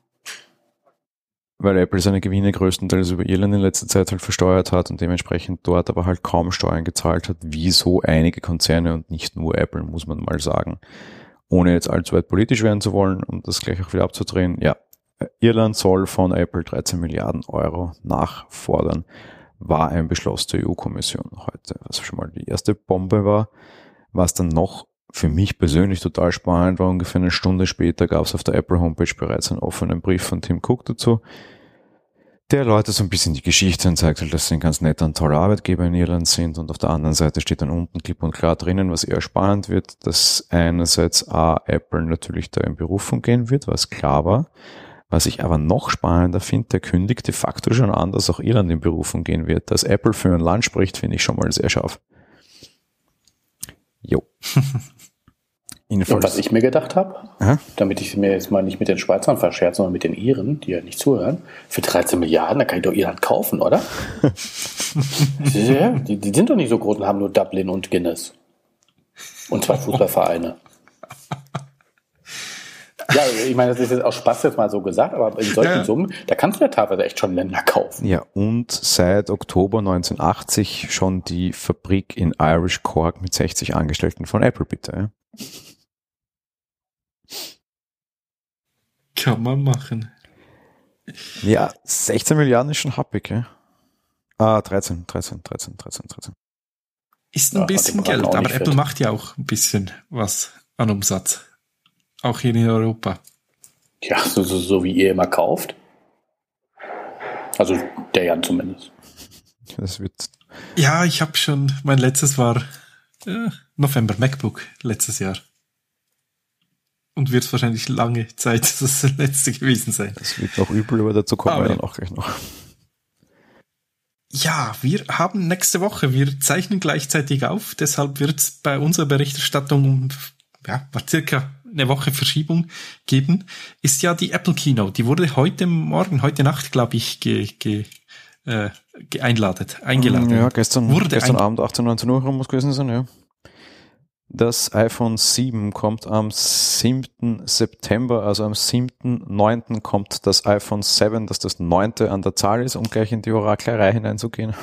Weil Apple seine Gewinne größtenteils über Irland in letzter Zeit halt versteuert hat und dementsprechend dort aber halt kaum Steuern gezahlt hat, wie so einige Konzerne und nicht nur Apple, muss man mal sagen. Ohne jetzt allzu weit politisch werden zu wollen, um das gleich auch wieder abzudrehen, ja, Irland soll von Apple dreizehn Milliarden Euro nachfordern. war ein Beschluss der E U-Kommission heute, was schon mal die erste Bombe war. Was dann noch für mich persönlich total spannend war, ungefähr eine Stunde später gab es auf der Apple-Homepage bereits einen offenen Brief von Tim Cook dazu, der Leute so ein bisschen die Geschichte und zeigt, dass sie ein ganz netter und toller Arbeitgeber in Irland sind, und auf der anderen Seite steht dann unten klipp und klar drinnen, was eher spannend wird, dass einerseits A, Apple natürlich da in Berufung gehen wird, was klar war. Was ich aber noch spannender finde, der kündigt de facto schon an, dass auch Irland in Berufung gehen wird. Dass Apple für ein Land spricht, finde ich schon mal sehr scharf. Jo. Und was ich mir gedacht habe, damit ich mir jetzt mal nicht mit den Schweizern verscherze, sondern mit den Iren, die ja nicht zuhören, für dreizehn Milliarden, da kann ich doch Irland kaufen, oder? Ja, die, die sind doch nicht so groß und haben nur Dublin und Guinness. Und zwei Fußballvereine. Ja, ich meine, das ist jetzt aus Spaß jetzt mal so gesagt, aber in solchen ja. Summen, da kannst du ja teilweise echt schon Länder kaufen. Ja, und seit Oktober neunzehnhundertachtzig schon die Fabrik in Irish Cork mit sechzig Angestellten von Apple, bitte. Ja. Kann man machen. Ja, sechzehn Milliarden ist schon happig, ja. Ah, dreizehn, dreizehn, dreizehn, dreizehn, dreizehn. Ist ein ja, bisschen Geld, aber Apple fit. macht ja auch ein bisschen was an Umsatz. Auch hier in Europa. Ja, so, so, so wie ihr immer kauft. Also der Jan zumindest. Das wird. Ja, ich habe schon, mein letztes war äh, November MacBook, letztes Jahr. Und wird wahrscheinlich lange Zeit das letzte gewesen sein. Das wird noch übel, aber dazu kommen aber wir dann auch gleich noch. Ja, wir haben nächste Woche, wir zeichnen gleichzeitig auf, deshalb wird es bei unserer Berichterstattung um ja, circa eine Woche Verschiebung geben, ist ja die Apple Keynote. Die wurde heute Morgen, heute Nacht, glaube ich, ge, ge, äh, ge einladet, eingeladen. Ja, gestern, wurde gestern ein- Abend achtzehn, neunzehn Uhr muss gewesen sein, ja. Das iPhone sieben kommt am siebten September, also am siebten neunten kommt das iPhone sieben, das das neunte an der Zahl ist, um gleich in die Oraklerei hineinzugehen.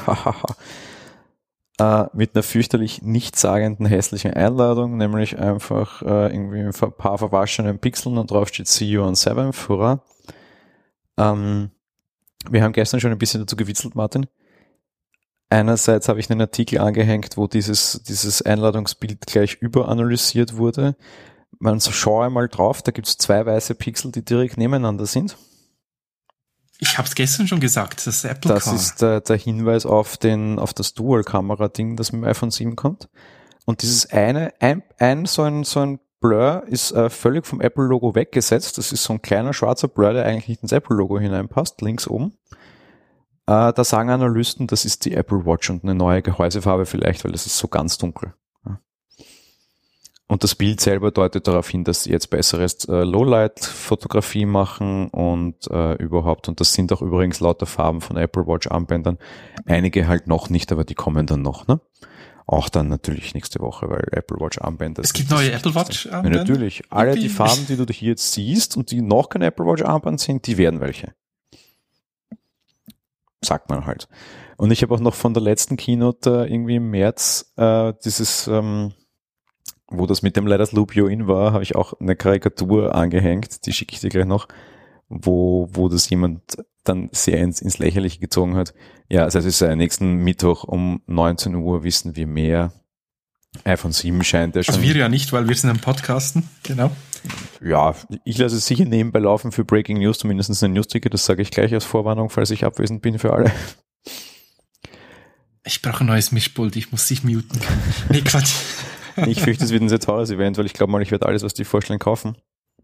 äh, mit einer fürchterlich nichtssagenden hässlichen Einladung, nämlich einfach äh, irgendwie ein paar verwaschenen Pixeln und drauf steht See you on seventh, hurra. Ähm, wir haben gestern schon ein bisschen dazu gewitzelt, Martin. Einerseits habe ich einen Artikel angehängt, wo dieses, dieses Einladungsbild gleich überanalysiert wurde. Man schaue mal drauf, da gibt es zwei weiße Pixel, die direkt nebeneinander sind. Ich habe es gestern schon gesagt, das Apple Das Car. ist der, der Hinweis auf den, auf das Dual-Kamera-Ding, das mit dem iPhone sieben kommt. Und dieses eine, ein, ein so ein, so ein Blur ist äh, völlig vom Apple-Logo weggesetzt. Das ist so ein kleiner schwarzer Blur, der eigentlich nicht ins Apple-Logo hineinpasst, links oben. Äh, da sagen Analysten, das ist die Apple Watch und eine neue Gehäusefarbe vielleicht, weil das ist so ganz dunkel. Ja. Und das Bild selber deutet darauf hin, dass sie jetzt besseres äh, Lowlight-Fotografie machen und äh, überhaupt, und das sind auch übrigens lauter Farben von Apple Watch-Armbändern. Einige halt noch nicht, aber die kommen dann noch, ne? Auch dann natürlich nächste Woche, weil Apple Watch-Armbänder... Es gibt neue Apple Watch-Armbänder? Ja, natürlich. Alle die Farben, die du hier jetzt siehst und die noch kein Apple Watch-Armband sind, die werden welche. Sagt man halt. Und ich habe auch noch von der letzten Keynote äh, irgendwie im März äh, dieses, ähm, wo das mit dem Let Us Loop You In war, habe ich auch eine Karikatur angehängt, die schicke ich dir gleich noch, wo wo das jemand dann sehr ins, ins Lächerliche gezogen hat. Ja, also es ist äh, nächsten Mittwoch um neunzehn Uhr wissen wir mehr. iPhone sieben scheint ja schon... Also wir ja nicht, weil wir sind am Podcasten, genau. Ja, ich lasse es sicher nebenbei laufen für Breaking News, zumindest eine News-Ticket, das sage ich gleich als Vorwarnung, falls ich abwesend bin für alle. Ich brauche ein neues Mischpult, ich muss sich muten. Nee, Quatsch. Ich fürchte, es wird ein sehr teures Event, weil ich glaube mal, ich werde alles, was die vorstellen, kaufen.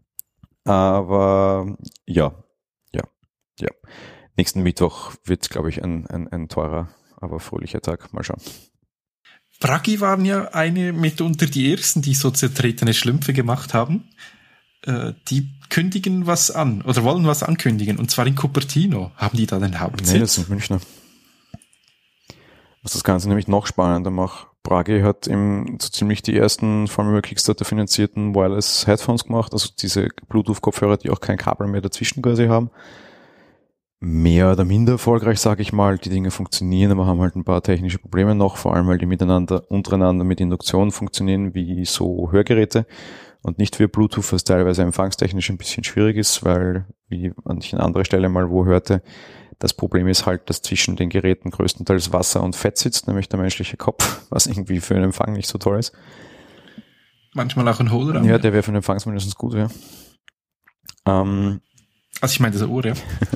Aber ja, ja, ja. Nächsten Mittwoch wird, glaube ich, ein, ein, ein teurer, aber fröhlicher Tag. Mal schauen. Bragi waren ja eine mitunter die ersten, die so zertretene Schlümpfe gemacht haben. Äh, die kündigen was an oder wollen was ankündigen. Und zwar in Cupertino haben die da den Hauptsitz. Nee, das sind Münchner. Was das Ganze nämlich noch spannender macht. Bragi hat im, so ziemlich die ersten, vor allem über Kickstarter finanzierten Wireless Headphones gemacht, also diese Bluetooth-Kopfhörer, die auch kein Kabel mehr dazwischen quasi haben. Mehr oder minder erfolgreich, sage ich mal. Die Dinge funktionieren, aber haben halt ein paar technische Probleme noch, vor allem weil die miteinander, untereinander mit Induktion funktionieren wie so Hörgeräte und nicht wie Bluetooth, was teilweise empfangstechnisch ein bisschen schwierig ist, weil, wie ich an anderer Stelle mal wo hörte, Das Problem ist halt, dass zwischen den Geräten größtenteils Wasser und Fett sitzt, nämlich der menschliche Kopf, was irgendwie für einen Empfang nicht so toll ist. Manchmal auch ein Hohlraum. Ja, der wäre für den Empfang mindestens gut, ja. Ähm, also ich meine das Ohr, ja.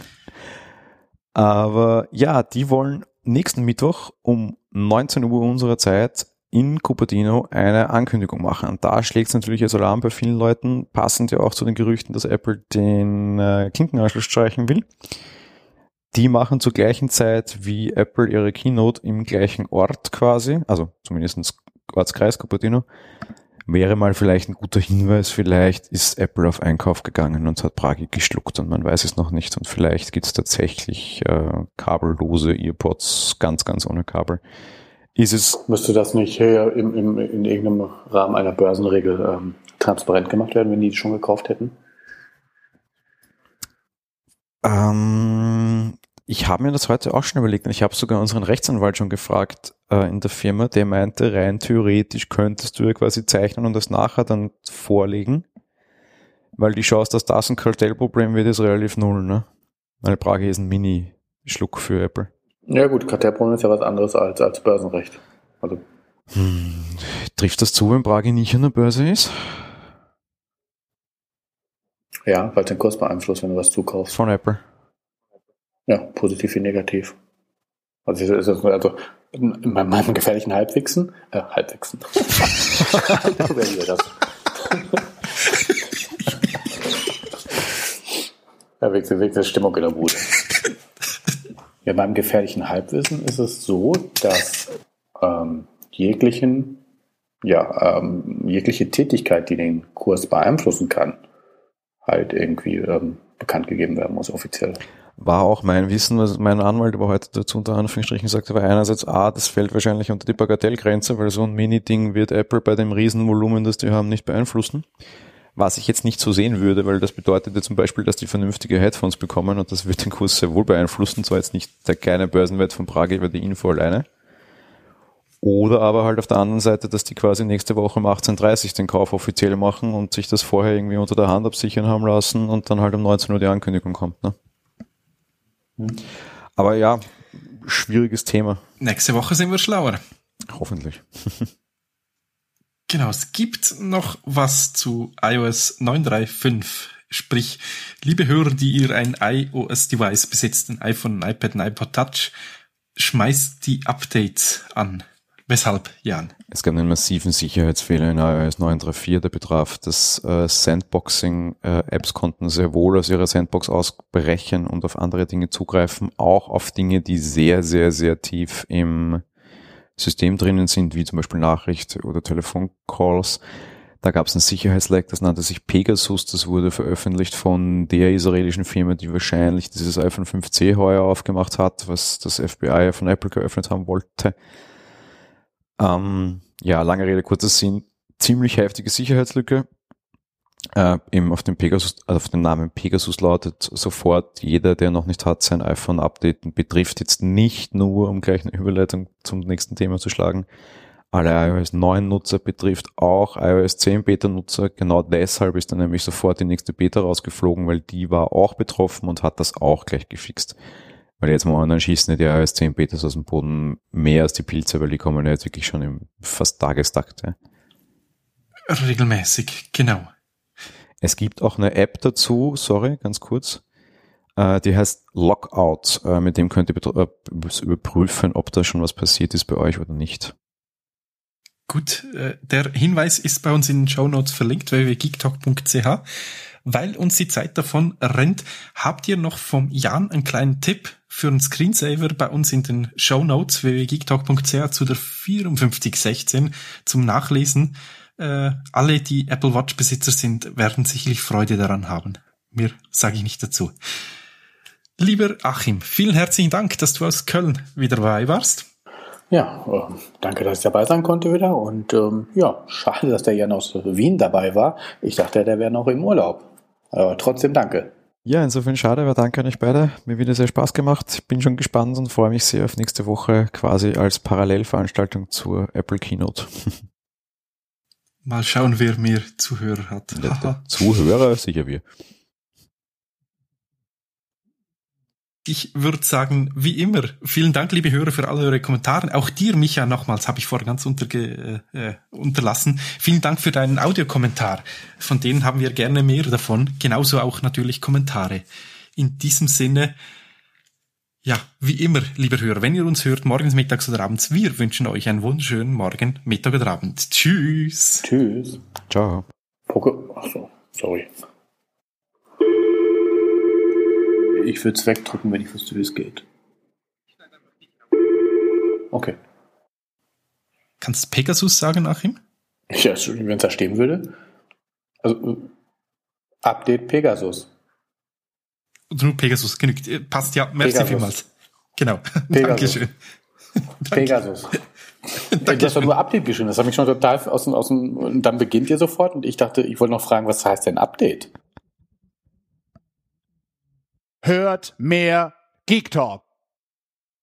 Aber ja, die wollen nächsten Mittwoch um neunzehn Uhr unserer Zeit in Cupertino eine Ankündigung machen. Und da schlägt es natürlich als Alarm bei vielen Leuten, passend ja auch zu den Gerüchten, dass Apple den äh, Klinkenanschluss streichen will. Die machen zur gleichen Zeit wie Apple ihre Keynote im gleichen Ort quasi, also zumindest Ortskreis Cupertino. Wäre mal vielleicht ein guter Hinweis, vielleicht ist Apple auf Einkauf gegangen und hat Pragi geschluckt und man weiß es noch nicht. Und vielleicht gibt es tatsächlich äh, kabellose Earpods, ganz, ganz ohne Kabel. Ist es Müsste das nicht hier im, im, in irgendeinem Rahmen einer Börsenregel ähm, transparent gemacht werden, wenn die die schon gekauft hätten? Ähm, ich habe mir das heute auch schon überlegt und ich habe sogar unseren Rechtsanwalt schon gefragt äh, in der Firma, der meinte, rein theoretisch könntest du ja quasi zeichnen und das nachher dann vorlegen, weil die Chance, dass das ein Kartellproblem wird, ist relativ null, ne? Weil Pragi ist ein Mini-Schluck für Apple. Ja gut, Kartellproblem ist ja was anderes als, als Börsenrecht. Also Hm, trifft das zu, wenn Pragi nicht an der Börse ist? ja, weil es den Kurs beeinflusst, wenn du was zukaufst. Von Apple. Ja, positiv wie negativ. Also, ist das, also in meinem gefährlichen Halbwichsen, äh, Halbwichsen. Wer hier das? Ja, wechselt, wechselt Stimmung in der Bude. Ja, beim gefährlichen Halbwissen ist es so, dass ähm, jeglichen, ja, ähm, jegliche Tätigkeit, die den Kurs beeinflussen kann, halt irgendwie ähm, bekannt gegeben werden muss, offiziell. War auch mein Wissen, was mein Anwalt aber heute dazu unter Anführungsstrichen sagte, war einerseits, ah, das fällt wahrscheinlich unter die Bagatellgrenze, weil so ein Mini-Ding wird Apple bei dem Riesenvolumen, das die haben, nicht beeinflussen. Was ich jetzt nicht so sehen würde, weil das bedeutet ja zum Beispiel, dass die vernünftige Headphones bekommen und das wird den Kurs sehr wohl beeinflussen, zwar jetzt nicht der kleine Börsenwert von Pragi, aber die Info alleine. Oder aber halt auf der anderen Seite, dass die quasi nächste Woche um achtzehn Uhr dreißig den Kauf offiziell machen und sich das vorher irgendwie unter der Hand absichern haben lassen und dann halt um neunzehn Uhr die Ankündigung kommt, ne? Hm. Aber ja, schwieriges Thema. Nächste Woche sind wir schlauer. Hoffentlich. Genau, es gibt noch was zu iOS neun Punkt drei Punkt fünf. Sprich, liebe Hörer, die ihr ein iOS-Device besitzt, ein iPhone, ein iPad, ein iPod Touch, schmeißt die Updates an. Weshalb, Jan? Es gab einen massiven Sicherheitsfehler in iOS neun Punkt drei Punkt vier, der betraf das äh, Sandboxing. Äh, Apps konnten sehr wohl aus ihrer Sandbox ausbrechen und auf andere Dinge zugreifen, auch auf Dinge, die sehr, sehr, sehr tief im System drinnen sind, wie zum Beispiel Nachricht- oder Telefoncalls. Da gab es einen Sicherheitsleck, das nannte sich Pegasus, das wurde veröffentlicht von der israelischen Firma, die wahrscheinlich dieses iPhone fünf C heuer aufgemacht hat, was das F B I von Apple geöffnet haben wollte. Ähm, ja, lange Rede, kurzer Sinn, ziemlich heftige Sicherheitslücke. Äh, eben auf dem Pegasus, also auf den Namen Pegasus lautet sofort, jeder, der noch nicht hat, sein iPhone updaten, betrifft jetzt nicht nur, um gleich eine Überleitung zum nächsten Thema zu schlagen, alle iOS neun Nutzer, betrifft auch iOS zehn Beta-Nutzer. Genau deshalb ist dann nämlich sofort die nächste Beta rausgeflogen, weil die war auch betroffen und hat das auch gleich gefixt. Weil jetzt momentan schießen die iOS zehn Betas aus dem Boden mehr als die Pilze, weil die kommen ja jetzt wirklich schon im fast Tagestakt. Ja. Regelmäßig, genau. Es gibt auch eine App dazu, sorry, ganz kurz, äh, die heißt Lockout. Äh, mit dem könnt ihr betr- äh, überprüfen, ob da schon was passiert ist bei euch oder nicht. Gut, äh, der Hinweis ist bei uns in den Shownotes verlinkt, w w w punkt geektalk punkt c h. Weil uns die Zeit davon rennt, habt ihr noch vom Jan einen kleinen Tipp für einen Screensaver bei uns in den Shownotes, w w w punkt geektalk punkt c h zu der vierundfünfzig sechzehn zum Nachlesen. Äh, alle, die Apple Watch Besitzer sind, werden sicherlich Freude daran haben. Mehr sage ich nicht dazu. Lieber Achim, vielen herzlichen Dank, dass du aus Köln wieder dabei warst. Ja, äh, danke, dass ich dabei sein konnte wieder. Und ähm, ja, schade, dass der Jan aus Wien dabei war. Ich dachte, der wäre noch im Urlaub. Aber trotzdem danke. Ja, insofern schade, aber danke an euch beide. Mir wieder sehr Spaß gemacht. Bin schon gespannt und freue mich sehr auf nächste Woche quasi als Parallelveranstaltung zur Apple Keynote. Mal schauen, wer mehr Zuhörer hat. Der, der Zuhörer, sicher wir. Ich würde sagen, wie immer, vielen Dank, liebe Hörer, für alle eure Kommentare. Auch dir, Micha, nochmals, habe ich vorher ganz unterge äh, unterlassen. Vielen Dank für deinen Audiokommentar. Von denen haben wir gerne mehr davon. Genauso auch natürlich Kommentare. In diesem Sinne, ja, wie immer, liebe Hörer, wenn ihr uns hört, morgens, mittags oder abends, wir wünschen euch einen wunderschönen Morgen, Mittag oder Abend. Tschüss. Tschüss. Ciao. Poke. Achso, sorry. Ich würde es wegdrücken, wenn ich wüsste, wie es geht. Okay. Kannst du Pegasus sagen, Achim? Ja, wenn es da stehen würde. Also, Update Pegasus. Oder nur Pegasus, genügt. Passt, ja. Merci Pegasus. vielmals. Genau. Pegasus. Dankeschön. Pegasus. Danke. Du hast doch nur Update geschrieben. Das hat mich schon total aus dem, aus dem, und dann beginnt ihr sofort und ich dachte, ich wollte noch fragen, was heißt denn Update? Hört mehr Geek Talk.